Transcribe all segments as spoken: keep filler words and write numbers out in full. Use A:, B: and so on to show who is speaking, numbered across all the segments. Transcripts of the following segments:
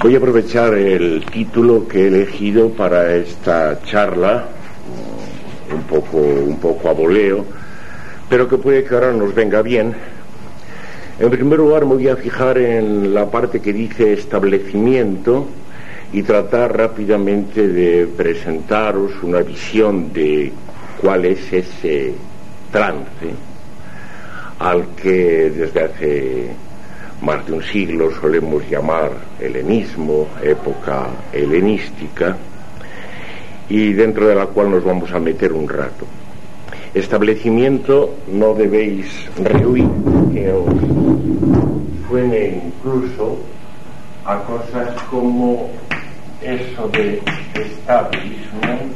A: Voy a aprovechar el título que he elegido para esta charla, un poco, un poco a voleo, pero que puede que ahora nos venga bien. En primer lugar, me voy a fijar en la parte que dice establecimiento y tratar rápidamente de presentaros una visión de cuál es ese trance al que desde hace más de un siglo solemos llamar helenismo, época helenística, y dentro de la cual nos vamos a meter un rato. Establecimiento, no debéis rehuir que os suene incluso a cosas como eso de establishment,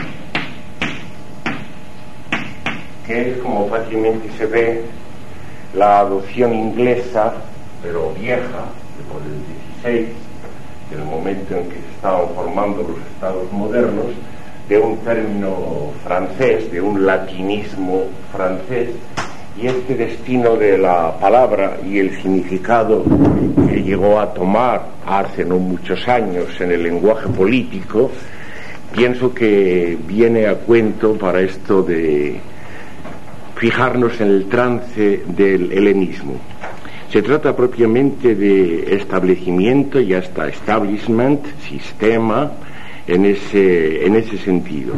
A: que es, como fácilmente se ve, la adopción inglesa, pero vieja, por el dieciséis, del momento en que se estaban formando los estados modernos, de un término francés, de un latinismo francés, y este destino de la palabra y el significado que llegó a tomar hace no muchos años en el lenguaje político, pienso que viene a cuento para esto de fijarnos en el trance del helenismo. Se trata propiamente de establecimiento y hasta establishment, sistema, en ese, en ese sentido.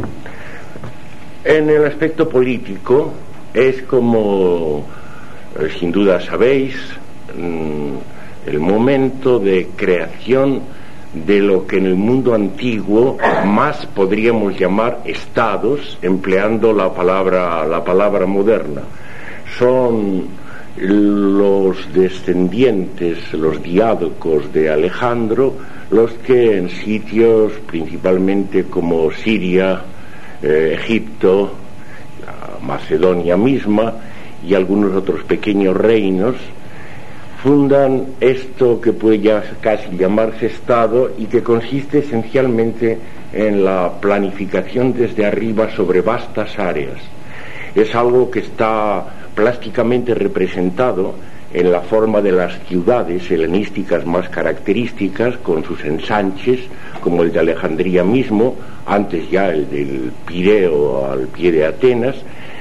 A: En el aspecto político es como, eh, sin duda sabéis, mmm, el momento de creación de lo que en el mundo antiguo más podríamos llamar estados, empleando la palabra, la palabra moderna. Son los descendientes, los diádocos de Alejandro, los que en sitios principalmente como Siria, eh, Egipto, Macedonia misma y algunos otros pequeños reinos, fundan esto que puede ya casi llamarse Estado y que consiste esencialmente en la planificación desde arriba sobre vastas áreas. Es algo que está plásticamente representado en la forma de las ciudades helenísticas más características, con sus ensanches, como el de Alejandría mismo, antes ya el del Pireo al pie de Atenas,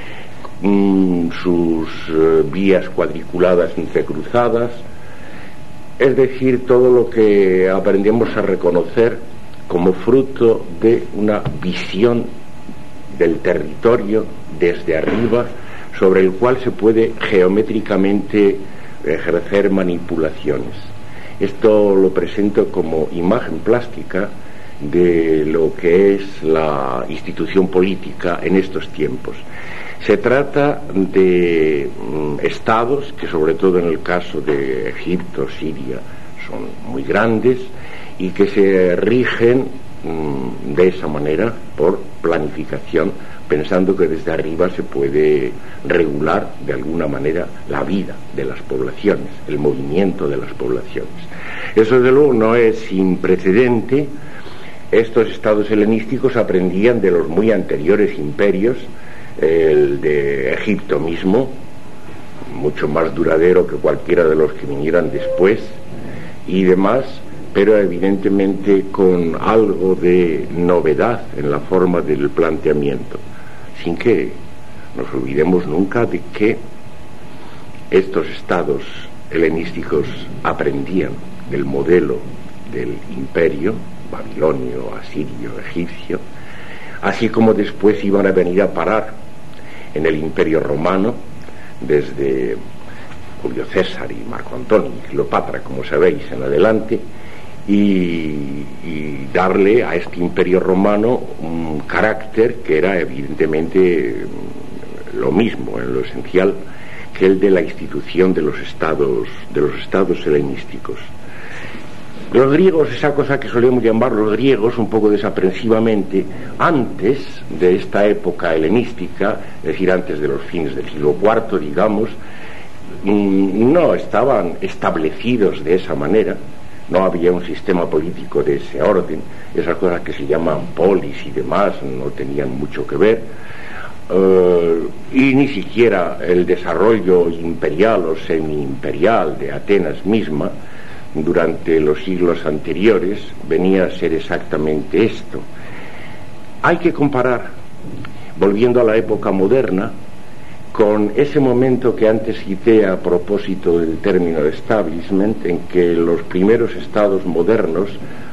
A: mmm, sus uh, vías cuadriculadas entrecruzadas, es decir, todo lo que aprendemos a reconocer como fruto de una visión del territorio desde arriba, sobre el cual se puede geométricamente ejercer manipulaciones. Esto lo presento como imagen plástica de lo que es la institución política en estos tiempos. Se trata de mm, estados que, sobre todo en el caso de Egipto, Siria, son muy grandes y que se rigen mm, de esa manera por planificación, pensando que desde arriba se puede regular de alguna manera la vida de las poblaciones, el movimiento de las poblaciones. Eso desde luego no es sin precedente. Estos estados helenísticos aprendían de los muy anteriores imperios, el de Egipto mismo, mucho más duradero que cualquiera de los que vinieran después y demás, pero evidentemente con algo de novedad en la forma del planteamiento, sin que nos olvidemos nunca de que estos estados helenísticos aprendían del modelo del imperio babilonio, asirio, egipcio, así como después iban a venir a parar en el imperio romano desde Julio César y Marco Antonio y Cleopatra, como sabéis, en adelante, y, y darle a este imperio romano un carácter que era evidentemente lo mismo en lo esencial que el de la institución de los estados de los estados helenísticos. Los griegos, esa cosa que solemos llamar los griegos un poco desaprensivamente, antes de esta época helenística, es decir, antes de los fines del siglo cuarto, digamos, no estaban establecidos de esa manera, no había un sistema político de ese orden, esas cosas que se llaman polis y demás no tenían mucho que ver, uh, y ni siquiera el desarrollo imperial o semi-imperial de Atenas misma durante los siglos anteriores venía a ser exactamente esto. Hay que comparar, volviendo a la época moderna, con ese momento que antes cité a propósito del término establishment, en que los primeros estados modernos,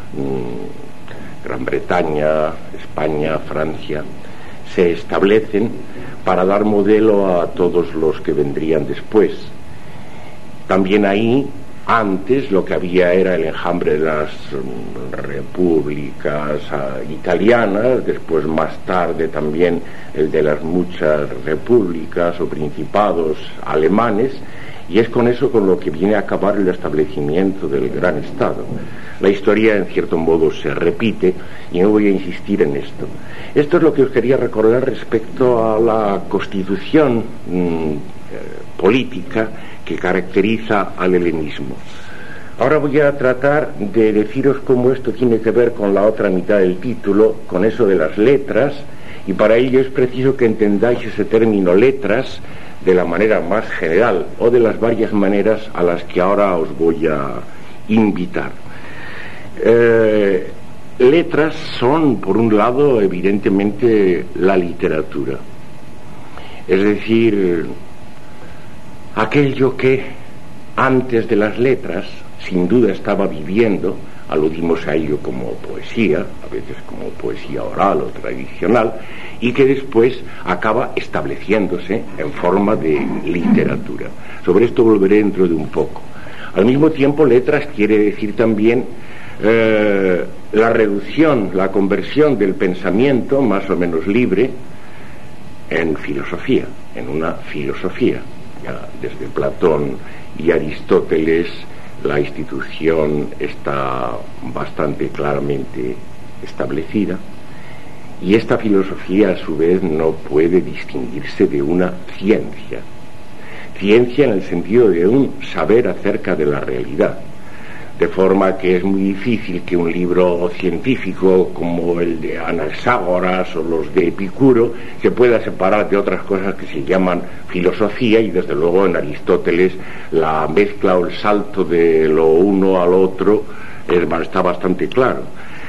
A: Gran Bretaña, España, Francia, se establecen para dar modelo a todos los que vendrían después. También ahí, antes, lo que había era el enjambre de las repúblicas uh, italianas, después más tarde también el de las muchas repúblicas o principados alemanes, y es con eso con lo que viene a acabar el establecimiento del gran Estado. La historia en cierto modo se repite y no voy a insistir en esto. Esto es lo que os quería recordar respecto a la constitución mmm, eh, política que caracteriza al helenismo. Ahora voy a tratar de deciros cómo esto tiene que ver con la otra mitad del título, con eso de las letras, y para ello es preciso que entendáis ese término letras de la manera más general o de las varias maneras a las que ahora os voy a invitar. Eh, letras son, por un lado, evidentemente la literatura, es decir, aquello que antes de las letras sin duda estaba viviendo, aludimos a ello como poesía, a veces como poesía oral o tradicional, y que después acaba estableciéndose en forma de literatura. Sobre esto volveré dentro de un poco. Al mismo tiempo, letras quiere decir también eh, la reducción, la conversión del pensamiento más o menos libre en filosofía, en una filosofía. Ya desde Platón y Aristóteles la institución está bastante claramente establecida, y esta filosofía a su vez no puede distinguirse de una ciencia. Ciencia en el sentido de un saber acerca de la realidad, de forma que es muy difícil que un libro científico como el de Anaxágoras o los de Epicuro se pueda separar de otras cosas que se llaman filosofía, y desde luego en Aristóteles la mezcla o el salto de lo uno al otro está bastante claro.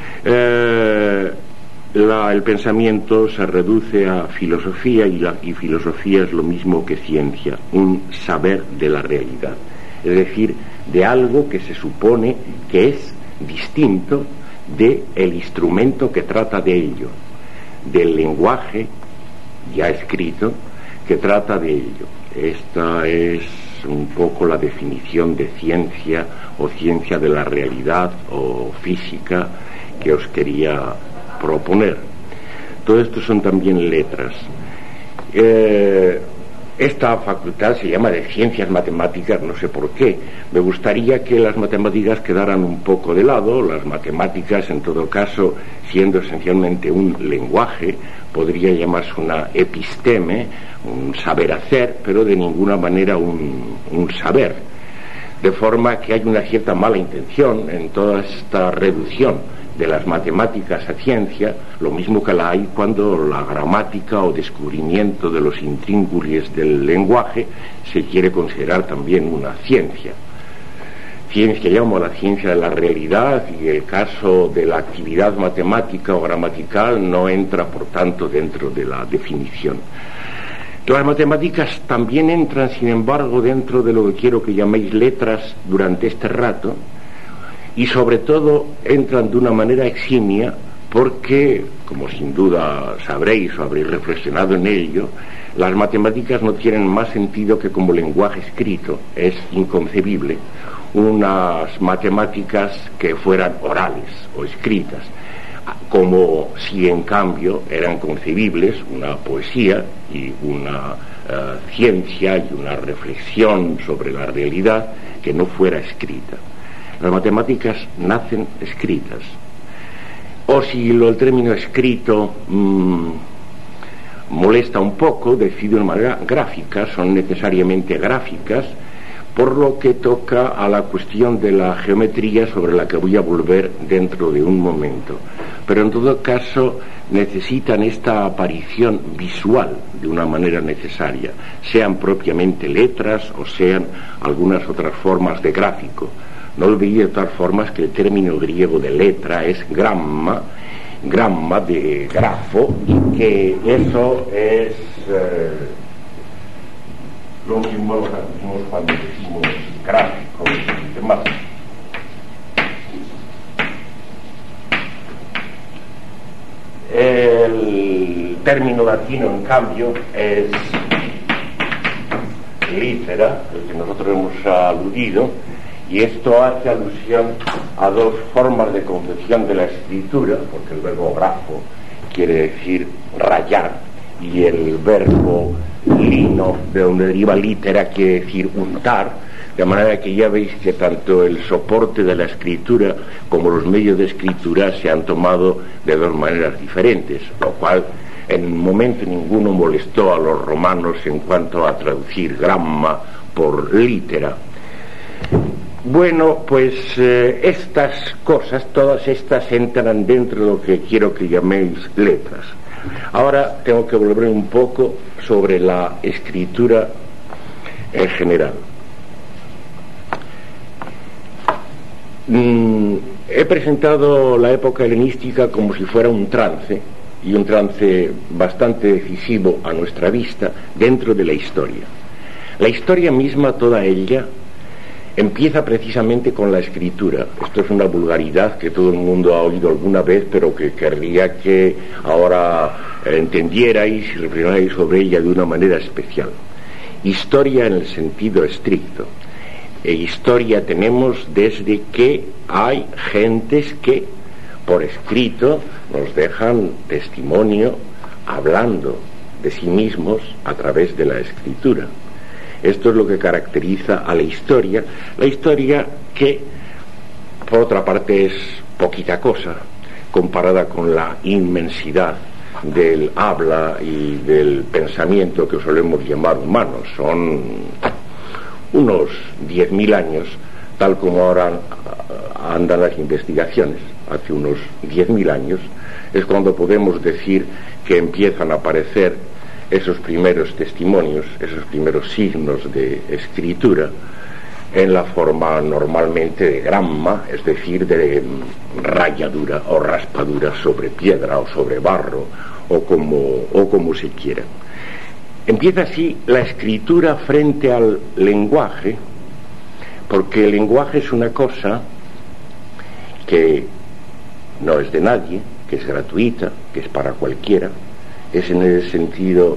A: Eh, la, el pensamiento se reduce a filosofía, y, la, y filosofía es lo mismo que ciencia, un saber de la realidad, es decir, de algo que se supone que es distinto del instrumento que trata de ello, del lenguaje ya escrito que trata de ello. Esta es un poco la definición de ciencia o ciencia de la realidad o física que os quería proponer. Todo esto son también letras. Eh, Esta facultad se llama de ciencias matemáticas, no sé por qué. Me gustaría que las matemáticas quedaran un poco de lado. Las matemáticas, en todo caso, siendo esencialmente un lenguaje, podría llamarse una episteme, un saber hacer, pero de ninguna manera un, un saber. De forma que hay una cierta mala intención en toda esta reducción de las matemáticas a ciencia, lo mismo que la hay cuando la gramática o descubrimiento de los intríngulis del lenguaje se quiere considerar también una ciencia. Ciencia llamo la ciencia de la realidad, y el caso de la actividad matemática o gramatical no entra, por tanto, dentro de la definición. Las matemáticas también entran, sin embargo, dentro de lo que quiero que llaméis letras durante este rato, y sobre todo entran de una manera eximia porque, como sin duda sabréis o habréis reflexionado en ello, las matemáticas no tienen más sentido que como lenguaje escrito. Es inconcebible unas matemáticas que fueran orales o escritas, como si en cambio eran concebibles una poesía y una uh, ciencia y una reflexión sobre la realidad que no fuera escrita. Las matemáticas nacen escritas, o si lo, el término escrito mmm, molesta un poco, decir de una manera gráfica, son necesariamente gráficas, por lo que toca a la cuestión de la geometría, sobre la que voy a volver dentro de un momento. Pero en todo caso necesitan esta aparición visual de una manera necesaria, sean propiamente letras o sean algunas otras formas de gráfico. No olvidéis de todas formas que el término griego de letra es gramma, gramma de grafo, y que eso es eh, lo mismo lo que decimos cuando decimos gráfico y demás. El término latino, en cambio, es litera, el que nosotros hemos aludido, y esto hace alusión a dos formas de concepción de la escritura, porque el verbo grafo quiere decir rayar, y el verbo lino, de donde deriva litera, quiere decir untar, de manera que ya veis que tanto el soporte de la escritura como los medios de escritura se han tomado de dos maneras diferentes, lo cual en momento ninguno molestó a los romanos en cuanto a traducir gramma por litera. Bueno, pues eh, estas cosas, todas estas entran dentro de lo que quiero que llaméis letras. Ahora tengo que volver un poco sobre la escritura en general. Mm, he presentado la época helenística como si fuera un trance, y un trance bastante decisivo a nuestra vista dentro de la historia. La historia misma, toda ella, empieza precisamente con la escritura. Esto es una vulgaridad que todo el mundo ha oído alguna vez, pero que querría que ahora entendierais y reflexionarais sobre ella de una manera especial. Historia en el sentido estricto. E historia tenemos desde que hay gentes que, por escrito, nos dejan testimonio hablando de sí mismos a través de la escritura. Esto es lo que caracteriza a la historia, la historia que, por otra parte, es poquita cosa comparada con la inmensidad del habla y del pensamiento que solemos llamar humanos. Son unos diez mil años, tal como ahora andan las investigaciones. Hace unos diez mil años es cuando podemos decir que empiezan a aparecer esos primeros testimonios, esos primeros signos de escritura en la forma normalmente de gramma, es decir, de rayadura o raspadura sobre piedra o sobre barro o como, o como se quiera. Empieza así la escritura frente al lenguaje, porque el lenguaje es una cosa que no es de nadie, que es gratuita, que es para cualquiera, es en ese sentido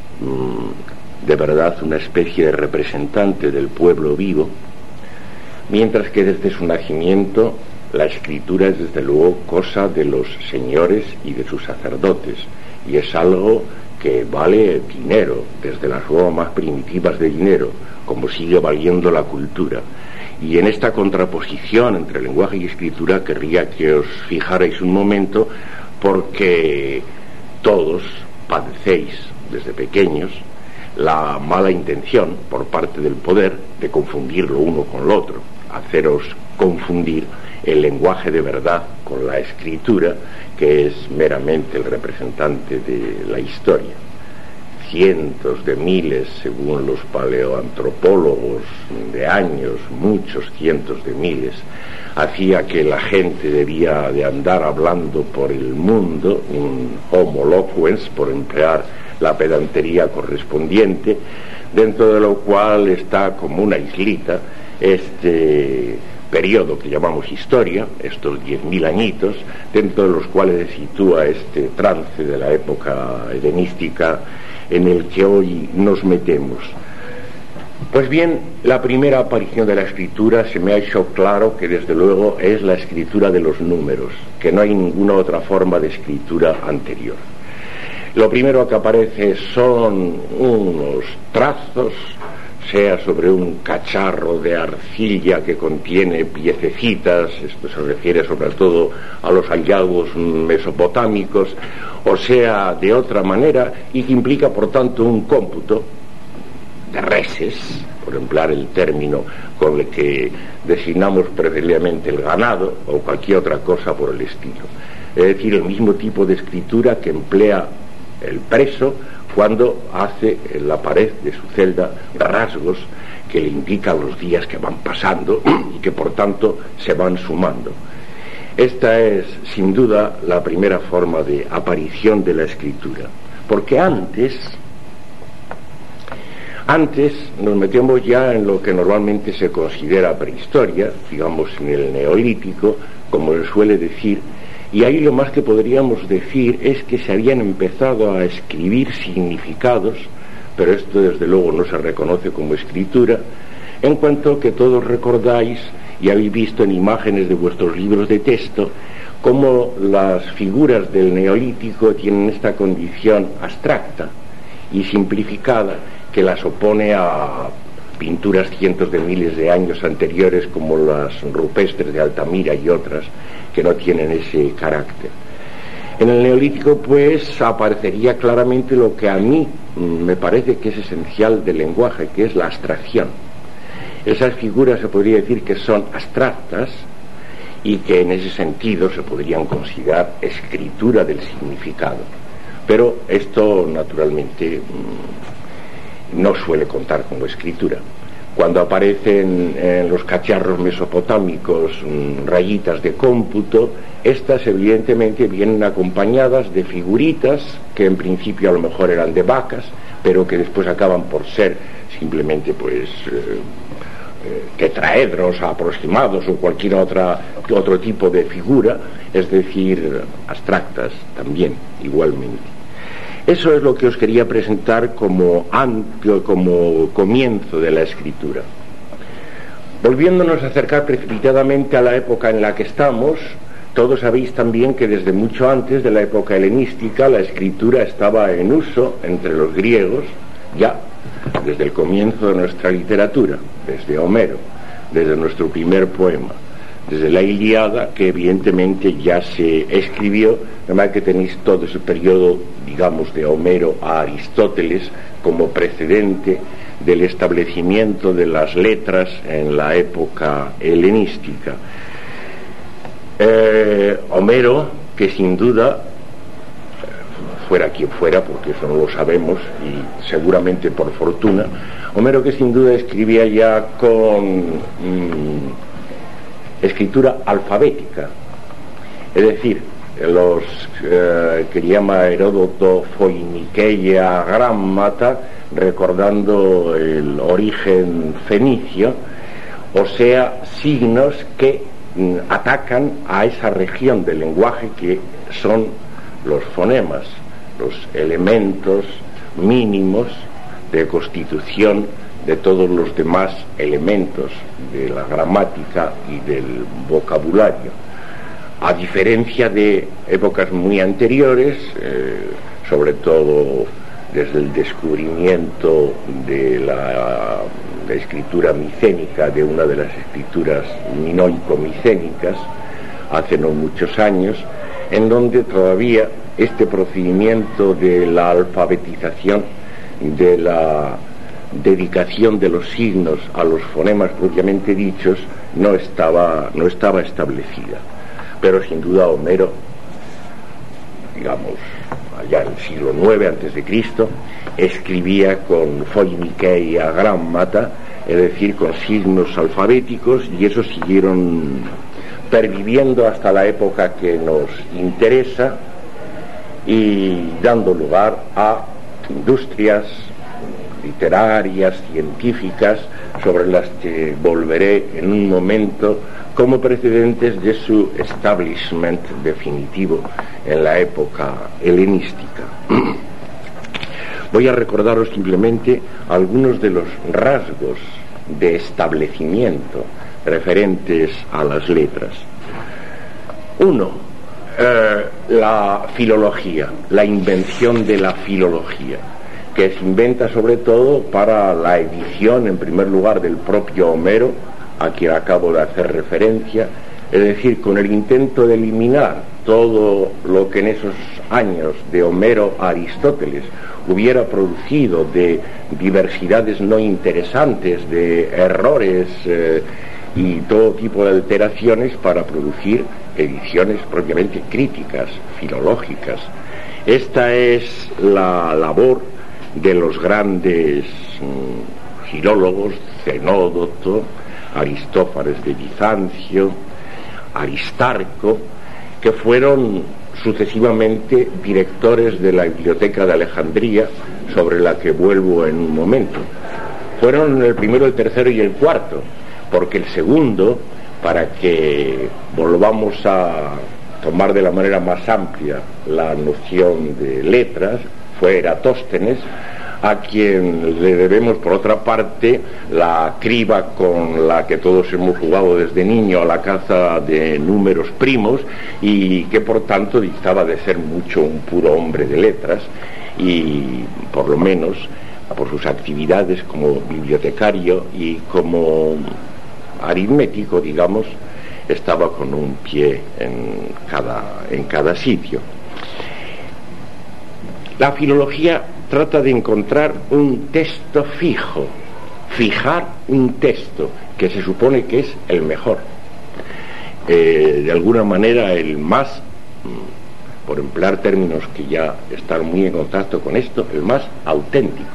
A: mmm, de verdad una especie de representante del pueblo vivo, mientras que desde su nacimiento la escritura es desde luego cosa de los señores y de sus sacerdotes, y es algo que vale dinero, desde las formas más primitivas de dinero, como sigue valiendo la cultura. Y en esta contraposición entre lenguaje y escritura querría que os fijarais un momento, porque todos padecéis desde pequeños la mala intención por parte del poder de confundir lo uno con lo otro, haceros confundir el lenguaje de verdad con la escritura, que es meramente el representante de la historia. Cientos de miles, según los paleoantropólogos, de años, muchos cientos de miles, hacía que la gente debía de andar hablando por el mundo, un homo loquens, por emplear la pedantería correspondiente, dentro de lo cual está como una islita este periodo que llamamos historia, estos diez mil añitos, dentro de los cuales se sitúa este trance de la época helenística en el que hoy nos metemos. Pues bien, la primera aparición de la escritura se me ha hecho claro que desde luego es la escritura de los números, que no hay ninguna otra forma de escritura anterior. Lo primero que aparece son unos trazos, sea sobre un cacharro de arcilla que contiene piececitas, esto se refiere sobre todo a los hallazgos mesopotámicos, o sea de otra manera, y que implica por tanto un cómputo de reses, por emplear el término con el que designamos preferiblemente el ganado o cualquier otra cosa por el estilo. Es decir, el mismo tipo de escritura que emplea el preso cuando hace en la pared de su celda rasgos que le indican los días que van pasando y que por tanto se van sumando. Esta es sin duda la primera forma de aparición de la escritura, porque antes antes nos metemos ya en lo que normalmente se considera prehistoria, digamos en el neolítico, como se suele decir, y ahí lo más que podríamos decir es que se habían empezado a escribir significados, pero esto desde luego no se reconoce como escritura, en cuanto que todos recordáis y habéis visto en imágenes de vuestros libros de texto cómo las figuras del neolítico tienen esta condición abstracta y simplificada que las opone a pinturas cientos de miles de años anteriores como las rupestres de Altamira y otras que no tienen ese carácter. En el neolítico pues aparecería claramente lo que a mí me parece que es esencial del lenguaje, que es la abstracción. Esas figuras se podría decir que son abstractas y que en ese sentido se podrían considerar escritura del significado, pero esto naturalmente no suele contar como escritura. Cuando aparecen en los cacharros mesopotámicos rayitas de cómputo, estas evidentemente vienen acompañadas de figuritas que en principio a lo mejor eran de vacas, pero que después acaban por ser simplemente pues eh, eh, tetraedros aproximados o cualquier otra, otro tipo de figura, es decir, abstractas también igualmente. Eso es lo que os quería presentar como, como comienzo de la escritura. Volviéndonos a acercar precipitadamente a la época en la que estamos, todos sabéis también que desde mucho antes de la época helenística la escritura estaba en uso entre los griegos, ya desde el comienzo de nuestra literatura, desde Homero, desde nuestro primer poema, desde la Ilíada, que evidentemente ya se escribió, además que tenéis todo ese periodo, digamos, de Homero a Aristóteles como precedente del establecimiento de las letras en la época helenística. Eh, Homero, que sin duda, fuera quien fuera, porque eso no lo sabemos, y seguramente por fortuna, Homero que sin duda escribía ya con mmm, escritura alfabética, es decir, los eh, que llama Heródoto Foinikeia Grammata, recordando el origen fenicio, o sea, signos que mm, atacan a esa región del lenguaje que son los fonemas, los elementos mínimos de constitución de todos los demás elementos de la gramática y del vocabulario. A diferencia de épocas muy anteriores, eh, sobre todo desde el descubrimiento de la, la escritura micénica, de una de las escrituras minoico-micénicas, hace no muchos años, en donde todavía este procedimiento de la alfabetización, de la dedicación de los signos a los fonemas propiamente dichos, no estaba, no estaba establecida. Pero sin duda Homero, digamos, allá en el siglo nueve antes de Cristo, escribía con Foinikeia Grammata, es decir, con signos alfabéticos, y esos siguieron perviviendo hasta la época que nos interesa y dando lugar a industrias literarias, científicas, sobre las que volveré en un momento como precedentes de su establishment definitivo en la época helenística. Voy a recordaros simplemente algunos de los rasgos de establecimiento referentes a las letras. Uno, eh, la filología, la invención de la filología, que se inventa sobre todo para la edición, en primer lugar, del propio Homero, a quien acabo de hacer referencia, es decir, con el intento de eliminar todo lo que en esos años de Homero a Aristóteles hubiera producido de diversidades no interesantes, de errores eh, y todo tipo de alteraciones, para producir ediciones propiamente críticas, filológicas. Esta es la labor de los grandes mm, filólogos, Zenódoto, Aristófanes de Bizancio, Aristarco, que fueron sucesivamente directores de la Biblioteca de Alejandría, sobre la que vuelvo en un momento. Fueron el primero, el tercero y el cuarto, porque el segundo, para que volvamos a tomar de la manera más amplia la noción de letras, fue Eratóstenes, a quien le debemos, por otra parte, la criba con la que todos hemos jugado desde niño a la caza de números primos, y que por tanto dictaba de ser mucho un puro hombre de letras, y por lo menos por sus actividades como bibliotecario y como aritmético, digamos, estaba con un pie en cada, en cada sitio. La filología trata de encontrar un texto fijo, fijar un texto que se supone que es el mejor, eh, de alguna manera el más, por emplear términos que ya están muy en contacto con esto, el más auténtico,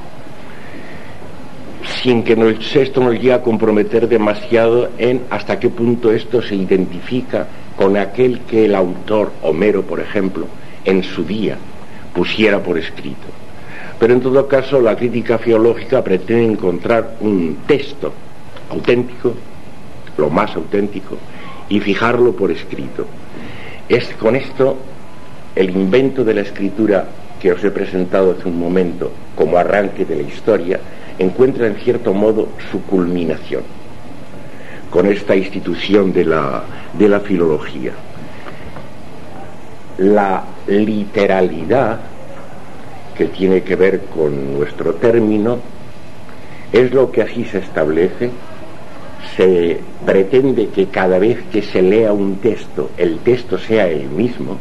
A: sin que nos, esto nos llegue a comprometer demasiado en hasta qué punto esto se identifica con aquel que el autor, Homero por ejemplo, en su día pusiera por escrito. Pero en todo caso la crítica filológica pretende encontrar un texto auténtico, lo más auténtico, y fijarlo por escrito. Es con esto el invento de la escritura que os he presentado hace un momento como arranque de la historia encuentra en cierto modo su culminación con esta institución de la, de la filología. La literalidad, que tiene que ver con nuestro término, es lo que así se establece. Se pretende que cada vez que se lea un texto, el texto sea el mismo,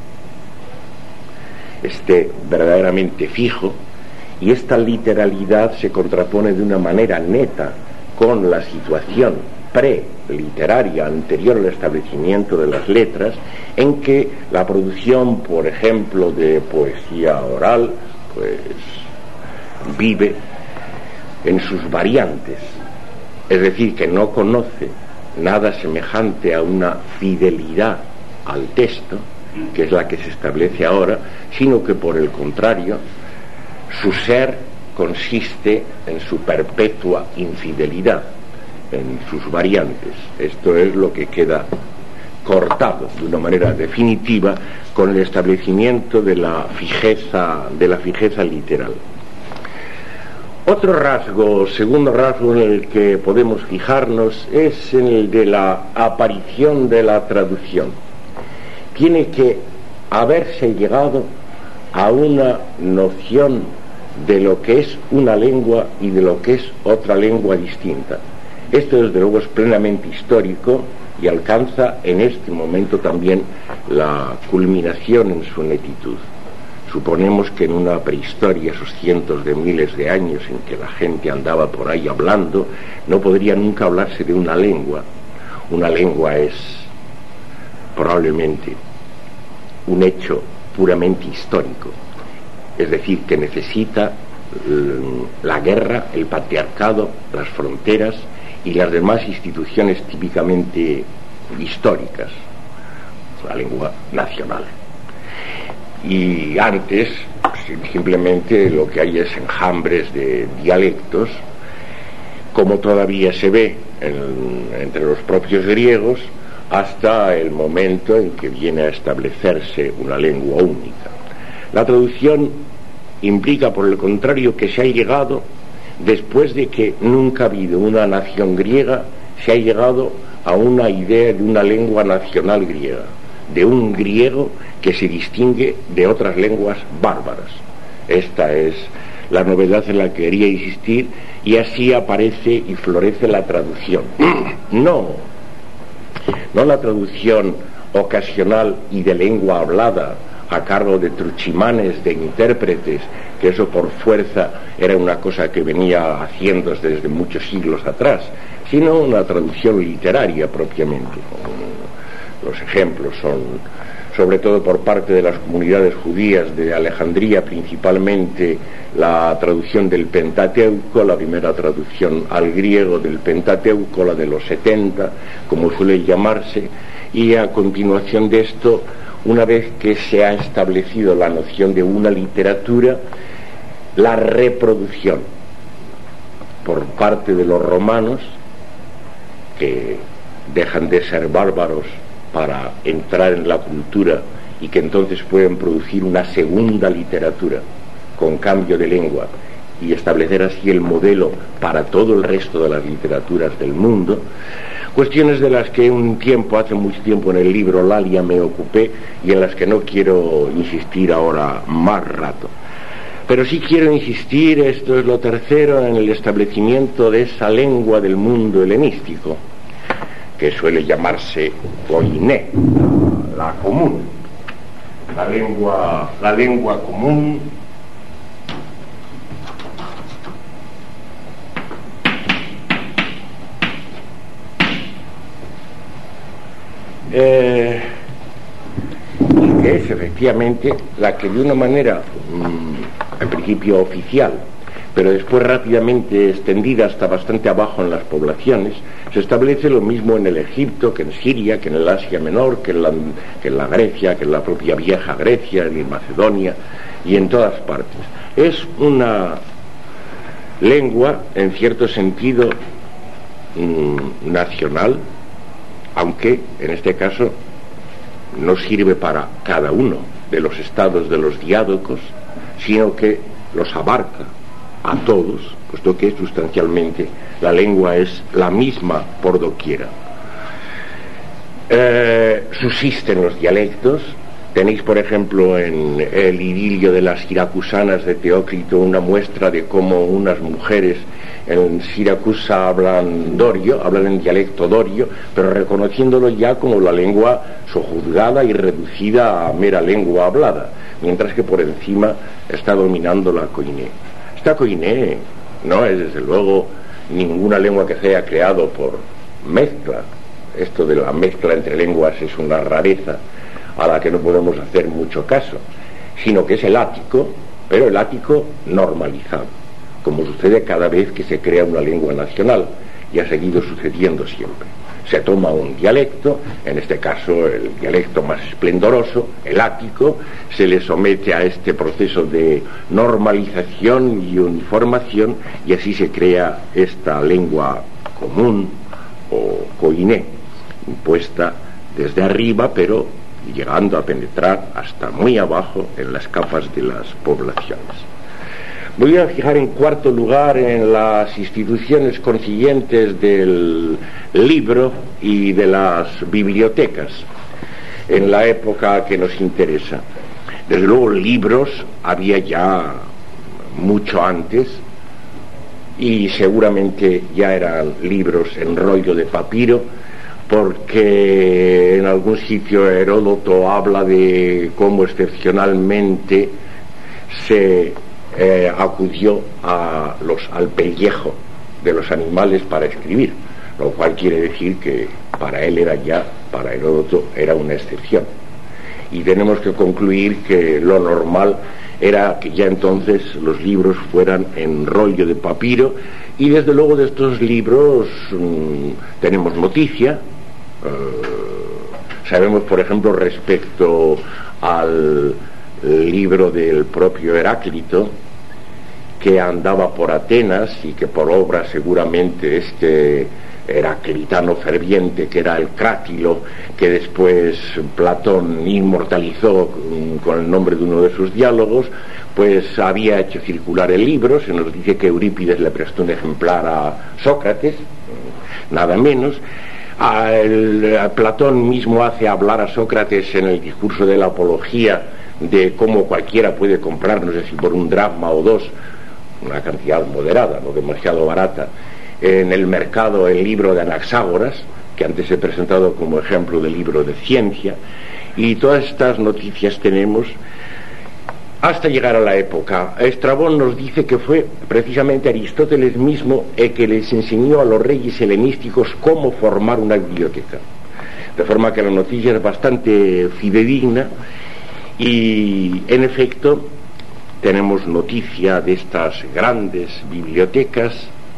A: esté verdaderamente fijo, y esta literalidad se contrapone de una manera neta con la situación preliteraria anterior al establecimiento de las letras, en que la producción, por ejemplo, de poesía oral, pues vive en sus variantes, es decir, que no conoce nada semejante a una fidelidad al texto, que es la que se establece ahora, sino que por el contrario, su ser consiste en su perpetua infidelidad, en sus variantes. Esto es lo que queda cortado de una manera definitiva con el establecimiento de la fijeza, de la fijeza literal. Otro rasgo, segundo rasgo en el que podemos fijarnos, es en el de la aparición de la traducción. Tiene que haberse llegado a una noción de lo que es una lengua y de lo que es otra lengua distinta. Esto desde luego es plenamente histórico y alcanza en este momento también la culminación en su netitud. Suponemos que en una prehistoria, esos cientos de miles de años en que la gente andaba por ahí hablando, no podría nunca hablarse de una lengua. Una lengua es probablemente un hecho puramente histórico, es decir, que necesita la guerra, el patriarcado, las fronteras y las demás instituciones típicamente históricas, la lengua nacional. Y antes simplemente lo que hay es enjambres de dialectos, como todavía se ve en, entre los propios griegos, hasta el momento en que viene a establecerse una lengua única. La traducción implica, por el contrario, que se ha llegado, después de que nunca ha habido una nación griega, se ha llegado a una idea de una lengua nacional griega, de un griego que se distingue de otras lenguas bárbaras. Esta es la novedad en la que quería insistir, y así aparece y florece la traducción. No, no la traducción ocasional y de lengua hablada a cargo de truchimanes, de intérpretes, que eso por fuerza era una cosa que venía haciéndose desde muchos siglos atrás, sino una traducción literaria propiamente. Los ejemplos son, sobre todo por parte de las comunidades judías de Alejandría, principalmente la traducción del Pentateuco, la primera traducción al griego del Pentateuco, la de los setenta, como suele llamarse, y a continuación de esto, una vez que se ha establecido la noción de una literatura, la reproducción por parte de los romanos, que dejan de ser bárbaros para entrar en la cultura y que entonces pueden producir una segunda literatura con cambio de lengua y establecer así el modelo para todo el resto de las literaturas del mundo, cuestiones de las que un tiempo, hace mucho tiempo en el libro Lalia me ocupé y en las que no quiero insistir ahora más rato. Pero sí quiero insistir, esto es lo tercero, en el establecimiento de esa lengua del mundo helenístico, que suele llamarse koiné, la, la común, la lengua, la lengua común. Eh, y que es efectivamente la que de una manera mmm, en principio oficial, pero después rápidamente extendida hasta bastante abajo en las poblaciones, se establece lo mismo en el Egipto, que en Siria, que en el Asia Menor, que en la, que en la Grecia, que en la propia vieja Grecia, en Macedonia y en todas partes. Es una lengua, en cierto sentido, mmm, nacional, aunque en este caso no sirve para cada uno de los estados de los diádocos, sino que los abarca a todos, puesto que sustancialmente la lengua es la misma por doquiera. Eh, subsisten los dialectos. Tenéis, por ejemplo, en el idilio de las siracusanas de Teócrito una muestra de cómo unas mujeres en Siracusa hablan dorio, hablan en dialecto dorio, pero reconociéndolo ya como la lengua sojuzgada y reducida a mera lengua hablada, mientras que por encima está dominando la koiné. Esta koiné no es desde luego ninguna lengua que se haya creado por mezcla. Esto de la mezcla entre lenguas es una rareza a la que no podemos hacer mucho caso, sino que es el ático, pero el ático normalizado, como sucede cada vez que se crea una lengua nacional, y ha seguido sucediendo siempre. Se toma un dialecto, en este caso el dialecto más esplendoroso, el ático, se le somete a este proceso de normalización y uniformación, y así se crea esta lengua común o koiné, impuesta desde arriba, pero llegando a penetrar hasta muy abajo en las capas de las poblaciones. Voy a fijar en cuarto lugar en las instituciones consiguientes del libro y de las bibliotecas en la época que nos interesa. Desde luego libros había ya mucho antes, y seguramente ya eran libros en rollo de papiro, porque en algún sitio Heródoto habla de cómo excepcionalmente se eh, acudió a los, al pellejo de los animales para escribir, lo cual quiere decir que para él era ya, para Heródoto era una excepción. Y tenemos que concluir que lo normal era que ya entonces los libros fueran en rollo de papiro, y desde luego de estos libros mmm, tenemos noticia. Uh, sabemos, por ejemplo, respecto al libro del propio Heráclito, que andaba por Atenas y que por obra seguramente este heraclitano ferviente, que era el Crátilo, que después Platón inmortalizó con el nombre de uno de sus diálogos, pues había hecho circular el libro. Se nos dice que Eurípides le prestó un ejemplar a Sócrates, nada menos. A el, a Platón mismo hace hablar a Sócrates en el discurso de la Apología de cómo cualquiera puede comprar, no sé si por un dracma o dos, una cantidad moderada, no demasiado barata, en el mercado el libro de Anaxágoras, que antes he presentado como ejemplo de libro de ciencia. Y todas estas noticias tenemos hasta llegar a la época. Estrabón nos dice que fue precisamente Aristóteles mismo el que les enseñó a los reyes helenísticos cómo formar una biblioteca. de forma que la noticia es bastante fidedigna y, en efecto, tenemos noticia de estas grandes bibliotecas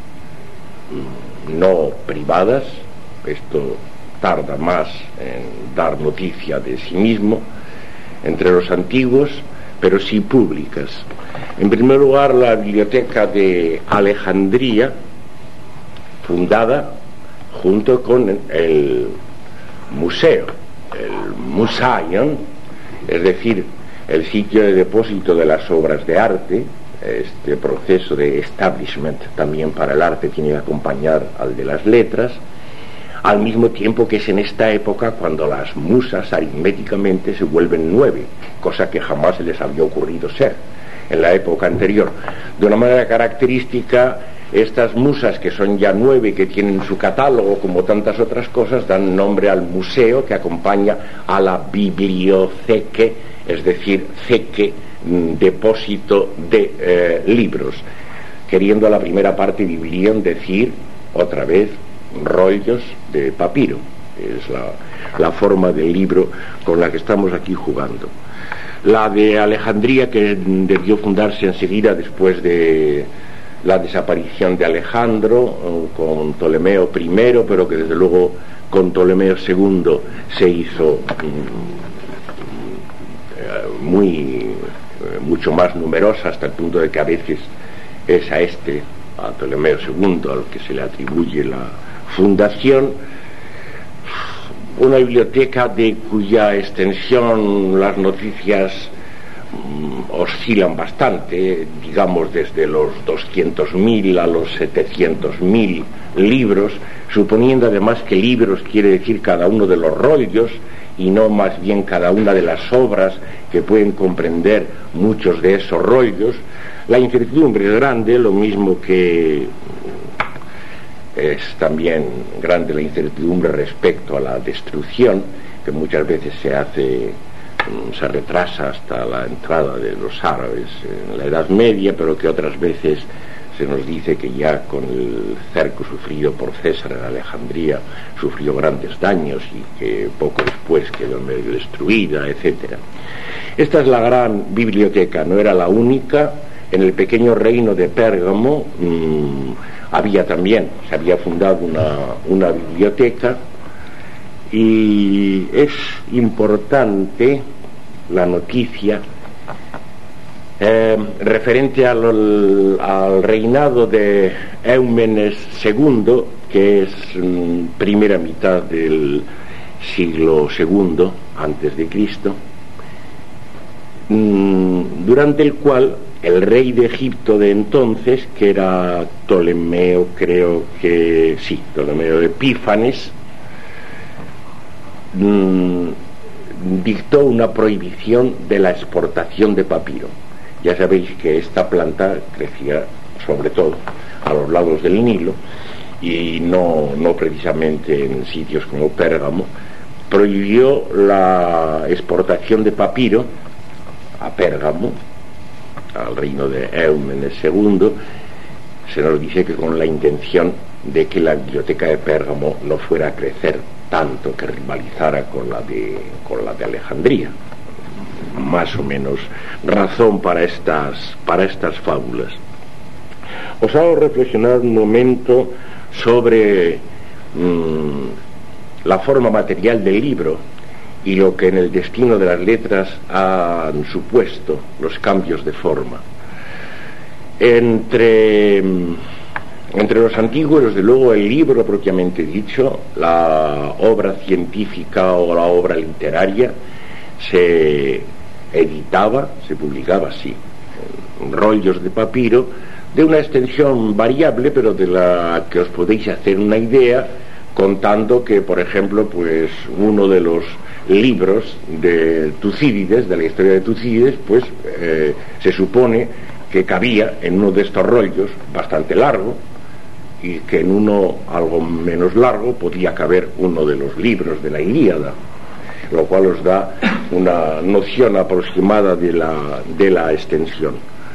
A: no privadas. Esto tarda más en dar noticia de sí mismo entre los antiguos, pero sí públicas. En primer lugar, la biblioteca de Alejandría, fundada junto con el museo, el Museion, es decir, el sitio de depósito de las obras de arte. Este proceso de establishment también para el arte tiene que acompañar al de las letras, al mismo tiempo que es en esta época cuando las musas aritméticamente se vuelven nueve, cosa que jamás se les había ocurrido ser en la época anterior. De una manera característica, estas musas, que son ya nueve, que tienen su catálogo como tantas otras cosas, dan nombre al museo que acompaña a la biblioteca, es decir, ceque, depósito de eh, libros, queriendo a la primera parte biblión decir otra vez rollos de papiro. Es la, la forma del libro con la que estamos aquí jugando. La de Alejandría, que debió fundarse enseguida después de la desaparición de Alejandro con Ptolomeo primero, pero que desde luego con Ptolomeo segundo se hizo mm, muy mucho más numerosa, hasta el punto de que a veces es a este, a Ptolomeo segundo, al que se le atribuye la fundación. Una biblioteca de cuya extensión las noticias mm, oscilan bastante, digamos desde los doscientos mil a los setecientos mil libros, suponiendo además que libros quiere decir cada uno de los rollos y no más bien cada una de las obras que pueden comprender muchos de esos rollos. La incertidumbre es grande, lo mismo que es también grande la incertidumbre respecto a la destrucción, que muchas veces se hace, se retrasa hasta la entrada de los árabes en la Edad Media, pero que otras veces se nos dice que ya con el cerco sufrido por César en Alejandría sufrió grandes daños y que poco después quedó medio destruida, etcétera. Esta es la gran biblioteca, no era la única. En el pequeño reino de Pérgamo mmm, había también, se había fundado una, una biblioteca, y es importante la noticia eh, referente al, al reinado de Eumenes segundo, que es mm, primera mitad del siglo segundo antes de Cristo, mm, durante el cual el rey de Egipto de entonces, que era Ptolomeo, creo que sí, Ptolomeo Epífanes, mmm, dictó una prohibición de la exportación de papiro. Ya sabéis que esta planta crecía sobre todo a los lados del Nilo y no, no precisamente en sitios como Pérgamo. Prohibió la exportación de papiro a Pérgamo, al reino de Eumenes segundo. Se nos dice que con la intención de que la biblioteca de Pérgamo no fuera a crecer tanto, que rivalizara con la de, con la de Alejandría. Más o menos razón para estas, para estas fábulas. Os hago reflexionar un momento sobre mmm, la forma material del libro y lo que en el destino de las letras han supuesto los cambios de forma. Entre, entre los antiguos, desde luego, el libro propiamente dicho, la obra científica o la obra literaria, se editaba, se publicaba así, en rollos de papiro, de una extensión variable, pero de la que os podéis hacer una idea, contando que, por ejemplo, pues uno de los libros de Tucídides, de la historia de Tucídides, pues eh, se supone que cabía en uno de estos rollos bastante largo, y que en uno algo menos largo podía caber uno de los libros de la Ilíada, lo cual os da una noción aproximada de la, de la extensión.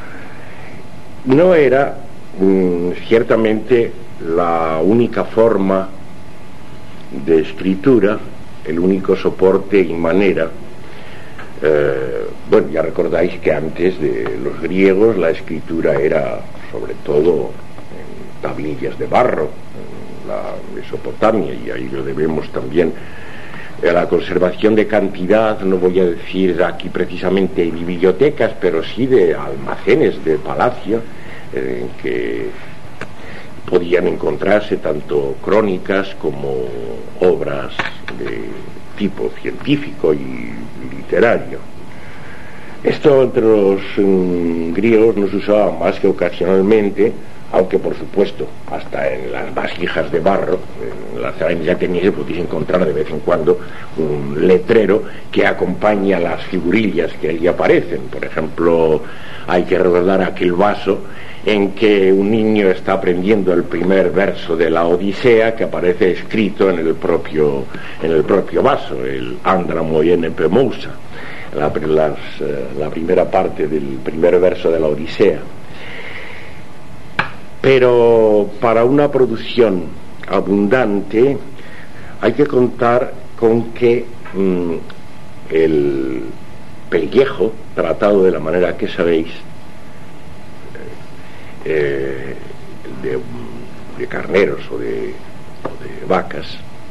A: No era mmm, ciertamente la única forma de escritura el único soporte y manera. Eh, bueno, ya recordáis que antes de los griegos la escritura era sobre todo en tablillas de barro, en la Mesopotamia, y ahí lo debemos también a la conservación de cantidad, no voy a decir aquí precisamente bibliotecas, pero sí de almacenes de palacio, eh, en que podían encontrarse tanto crónicas como obras de tipo científico y literario. Esto entre los um, griegos no se usaba más que ocasionalmente, aunque por supuesto hasta en las vasijas de barro, en las cerámicas atenienses, podéis encontrar de vez en cuando un letrero que acompaña las figurillas que allí aparecen. Por ejemplo, hay que recordar aquel vaso en que un niño está aprendiendo el primer verso de la Odisea, que aparece escrito en el propio, en el propio vaso, el Andra Moyene Pemousa, la, las, la primera parte del primer verso de la Odisea. Pero para una producción abundante hay que contar con que mmm, el pellejo, tratado de la manera que sabéis, eh, de, de carneros o de, o de vacas,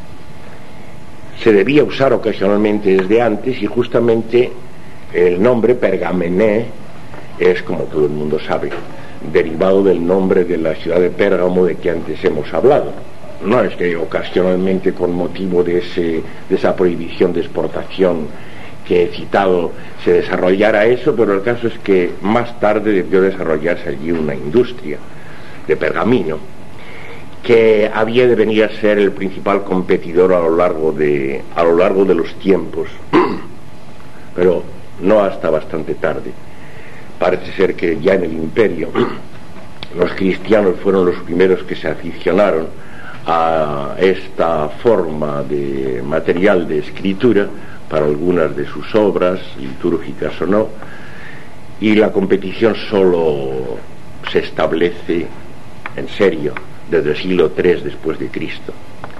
A: se debía usar ocasionalmente desde antes, y justamente el nombre Pergamené es, como todo el mundo sabe, derivado del nombre de la ciudad de Pérgamo de que antes hemos hablado. No es que ocasionalmente, con motivo de, ese, de esa prohibición de exportación que he citado, se desarrollara eso, pero el caso es que más tarde debió desarrollarse allí una industria de pergamino que había de venir a ser el principal competidor a lo largo de, a lo largo de los tiempos, pero no hasta bastante tarde. Parece ser que ya en el Imperio los cristianos fueron los primeros que se aficionaron a esta forma de material de escritura para algunas de sus obras, litúrgicas o no, y la competición solo se establece en serio desde el siglo tercero después de Cristo.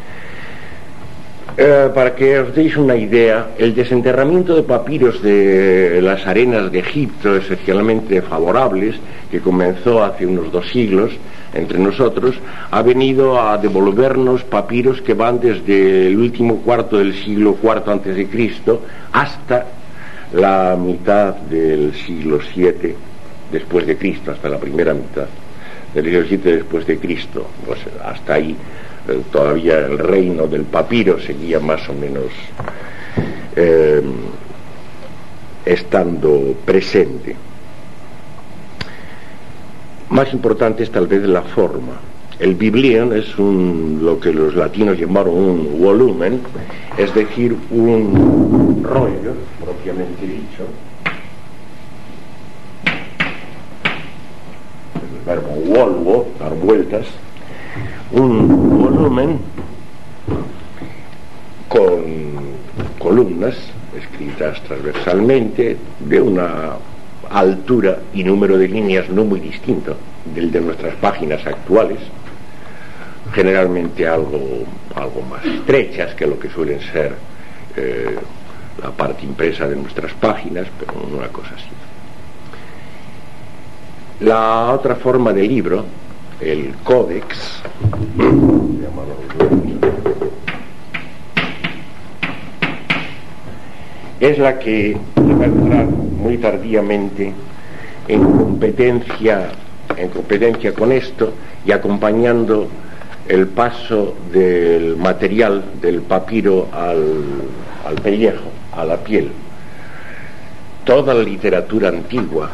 A: Eh, para que os deis una idea, el desenterramiento de papiros de las arenas de Egipto, especialmente favorables, que comenzó hace unos dos siglos entre nosotros, ha venido a devolvernos papiros que van desde el último cuarto del siglo cuarto antes de Cristo hasta la mitad del siglo siete después de Cristo, hasta la primera mitad del siglo siete después de Cristo. Pues hasta ahí eh, todavía el reino del papiro seguía más o menos eh, estando presente. Más importante es tal vez la forma. El biblion es un, lo que los latinos llamaron un volumen, es decir, un rollo, propiamente dicho. El verbo volvo, dar vueltas. Un volumen con columnas escritas transversalmente de una altura y número de líneas no muy distinto del de nuestras páginas actuales, generalmente algo, algo más estrechas que lo que suelen ser eh, la parte impresa de nuestras páginas, pero una cosa así. La otra forma de libro, el códex, es la que va a entrar muy tardíamente en competencia, en competencia con esto, y acompañando el paso del material del papiro al, al pellejo, a la piel. Toda la literatura antigua,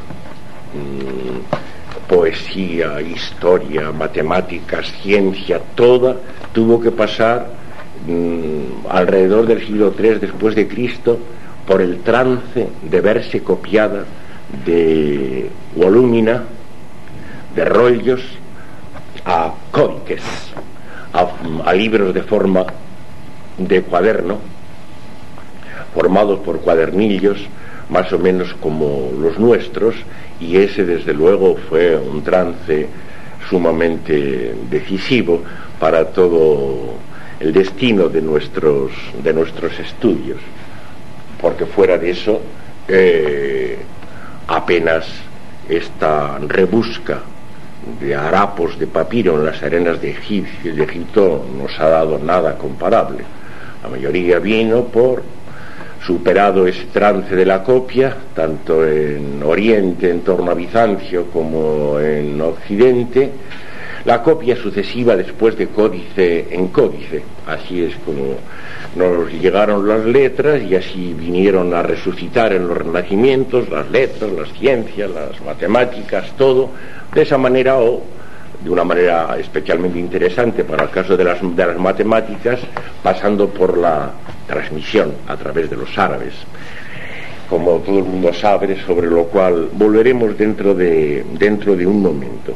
A: mmm, poesía, historia, matemáticas, ciencia, toda tuvo que pasar mmm, alrededor del siglo tercero después de Cristo por el trance de verse copiada de volúmina, de rollos, a códices, a, a libros de forma de cuaderno, formados por cuadernillos más o menos como los nuestros, y ese desde luego fue un trance sumamente decisivo para todo el destino de nuestros, de nuestros estudios, porque fuera de eso eh, apenas esta rebusca de harapos de papiro en las arenas de Egipto, de Egipto nos ha dado nada comparable. La mayoría vino por, superado ese trance de la copia, tanto en Oriente, en torno a Bizancio, como en Occidente, la copia sucesiva después de códice en códice. Así es como nos llegaron las letras y así vinieron a resucitar en los renacimientos las letras, las ciencias, las matemáticas, todo de esa manera, o de una manera especialmente interesante para el caso de las, de las matemáticas, pasando por la transmisión a través de los árabes, como todo el mundo sabe, sobre lo cual volveremos dentro de, dentro de un momento.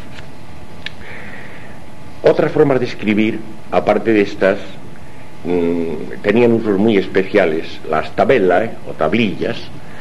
A: Otras formas de escribir, aparte de estas, mmm, tenían usos muy especiales. Las tabelas, o tablillas,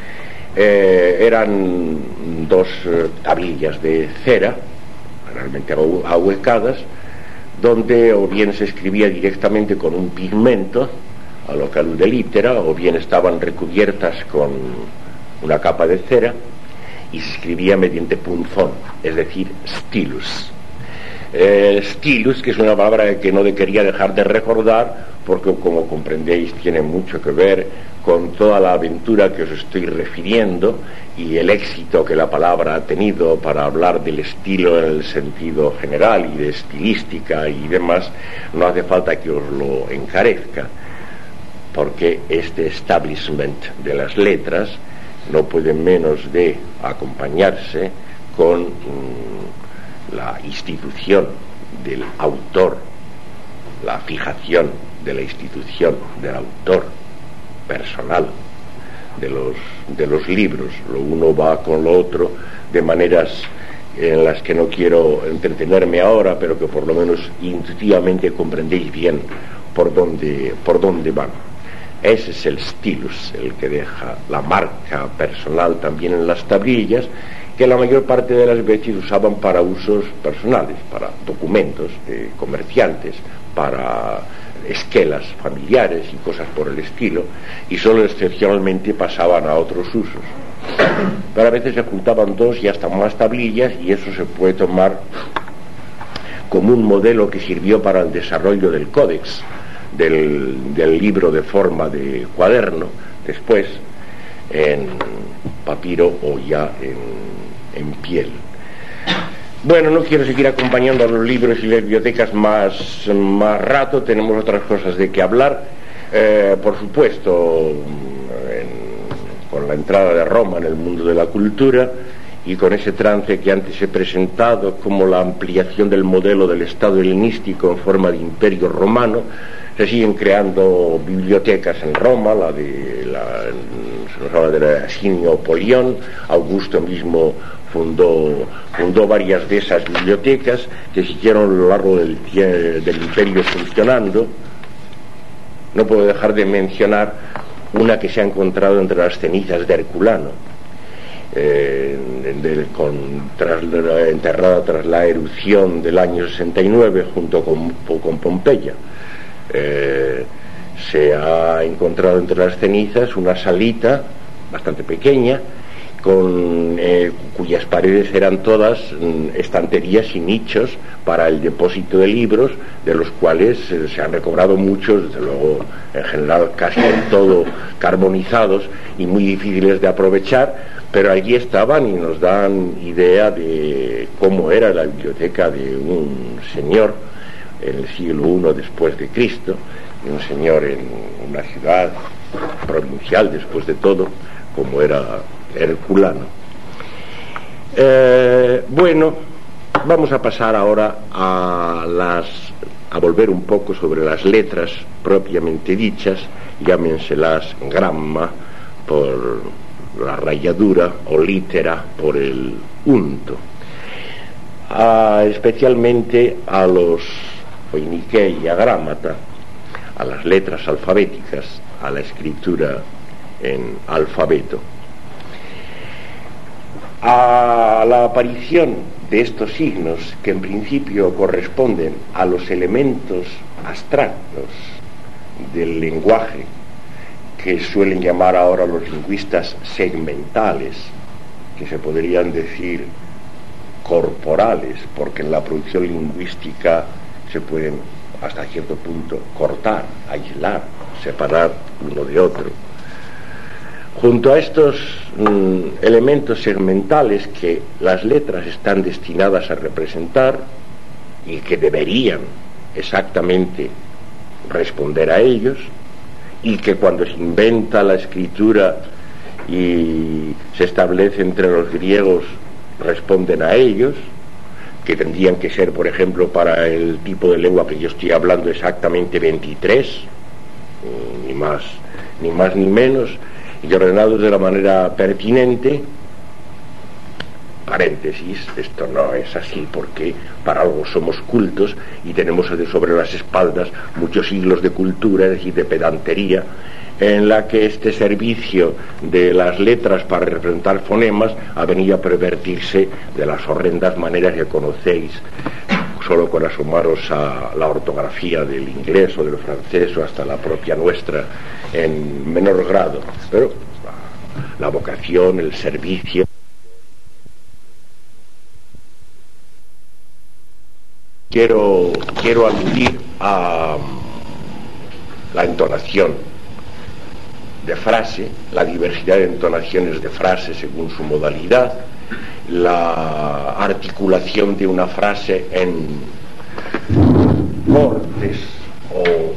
A: eh, eran dos eh, tablillas de cera, realmente ahuecadas, donde o bien se escribía directamente con un pigmento, a lo que alude litera, o bien estaban recubiertas con una capa de cera y se escribía mediante punzón, es decir, stylus. Eh, stylus, que es una palabra que no quería dejar de recordar, porque como comprendéis tiene mucho que ver con toda la aventura que os estoy refiriendo y el éxito que la palabra ha tenido para hablar del estilo en el sentido general y de estilística y demás. No hace falta que os lo encarezca, porque este establishment de las letras no puede menos de acompañarse con mmm, la institución del autor, la fijación de la institución del autor personal de los, de los libros. Lo uno va con lo otro de maneras en las que no quiero entretenerme ahora, pero que por lo menos intuitivamente comprendéis bien por dónde, por dónde van. Ese es el stylus, el que deja la marca personal también en las tablillas, que la mayor parte de las veces usaban para usos personales, para documentos de comerciantes, para esquelas familiares y cosas por el estilo, y solo excepcionalmente pasaban a otros usos. Pero a veces se juntaban dos y hasta más tablillas, y eso se puede tomar como un modelo que sirvió para el desarrollo del códex, del, del libro de forma de cuaderno, después en papiro o ya en, en piel. Bueno, no quiero seguir acompañando a los libros y las bibliotecas más, más rato, tenemos otras cosas de que hablar. Eh, por supuesto, en, con la entrada de Roma en el mundo de la cultura y con ese trance que antes he presentado como la ampliación del modelo del Estado helenístico en forma de imperio romano, se siguen creando bibliotecas en Roma, la de la, se nos habla de la Asinio Polión. Augusto mismo fundó, fundó varias de esas bibliotecas que siguieron a lo largo del, del imperio funcionando. No puedo dejar de mencionar una que se ha encontrado entre las cenizas de Herculano, eh, de, con, tras, enterrada tras la erupción del año sesenta y nueve junto con, con Pompeya. Eh, se ha encontrado entre las cenizas una salita bastante pequeña con eh, cuyas paredes eran todas mm, estanterías y nichos para el depósito de libros, de los cuales eh, se han recobrado muchos, desde luego en general casi en todo carbonizados y muy difíciles de aprovechar, pero allí estaban y nos dan idea de cómo era la biblioteca de un señor en el siglo primero después de Cristo, un señor en una ciudad provincial después de todo, como era Herculano. Eh, bueno, vamos a pasar ahora a las a volver un poco sobre las letras propiamente dichas, llámenselas gramma por la rayadura o litera por el unto, a, especialmente a los Phoenicae y a Grámata, a las letras alfabéticas, a la escritura en alfabeto. A la aparición de estos signos, que en principio corresponden a los elementos abstractos del lenguaje que suelen llamar ahora los lingüistas segmentales, que se podrían decir corporales, porque en la producción lingüística se pueden hasta cierto punto cortar, aislar, separar uno de otro. Junto a estos mmm, elementos segmentales que las letras están destinadas a representar y que deberían exactamente responder a ellos, y que cuando se inventa la escritura y se establece entre los griegos responden a ellos, que tendrían que ser, por ejemplo, para el tipo de lengua que yo estoy hablando, exactamente veintitrés, ni más ni más ni menos, y ordenados de la manera pertinente. Paréntesis, esto no es así porque para algo somos cultos y tenemos sobre las espaldas muchos siglos de cultura, es decir, de pedantería, en la que este servicio de las letras para representar fonemas ha venido a pervertirse de las horrendas maneras que conocéis solo con asomaros a la ortografía del inglés o del francés o hasta la propia nuestra en menor grado. Pero la vocación, el servicio. Quiero, quiero aludir a la entonación de frase, la diversidad de entonaciones de frase según su modalidad, la articulación de una frase en cortes o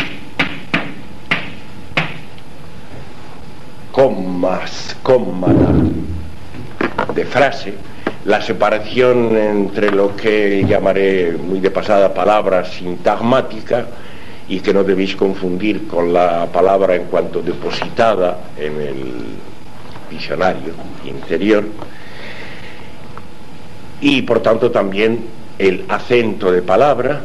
A: comas, cómata de frase, la separación entre lo que llamaré muy de pasada palabra sintagmática y que no debéis confundir con la palabra en cuanto depositada en el diccionario interior, y por tanto también el acento de palabra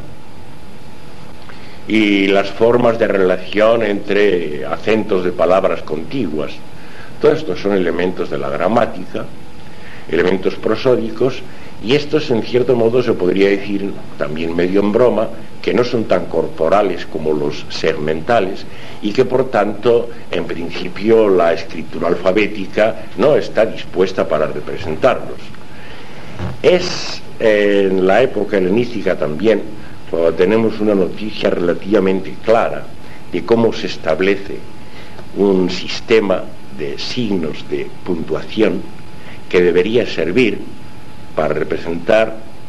A: y las formas de relación entre acentos de palabras contiguas. Todos estos son elementos de la gramática, elementos prosódicos, y estos en cierto modo se podría decir también medio en broma que no son tan corporales como los segmentales y que por tanto en principio la escritura alfabética no está dispuesta para representarlos. Es eh, en la época helenística también cuando tenemos una noticia relativamente clara de cómo se establece un sistema de signos de puntuación que debería servir para representar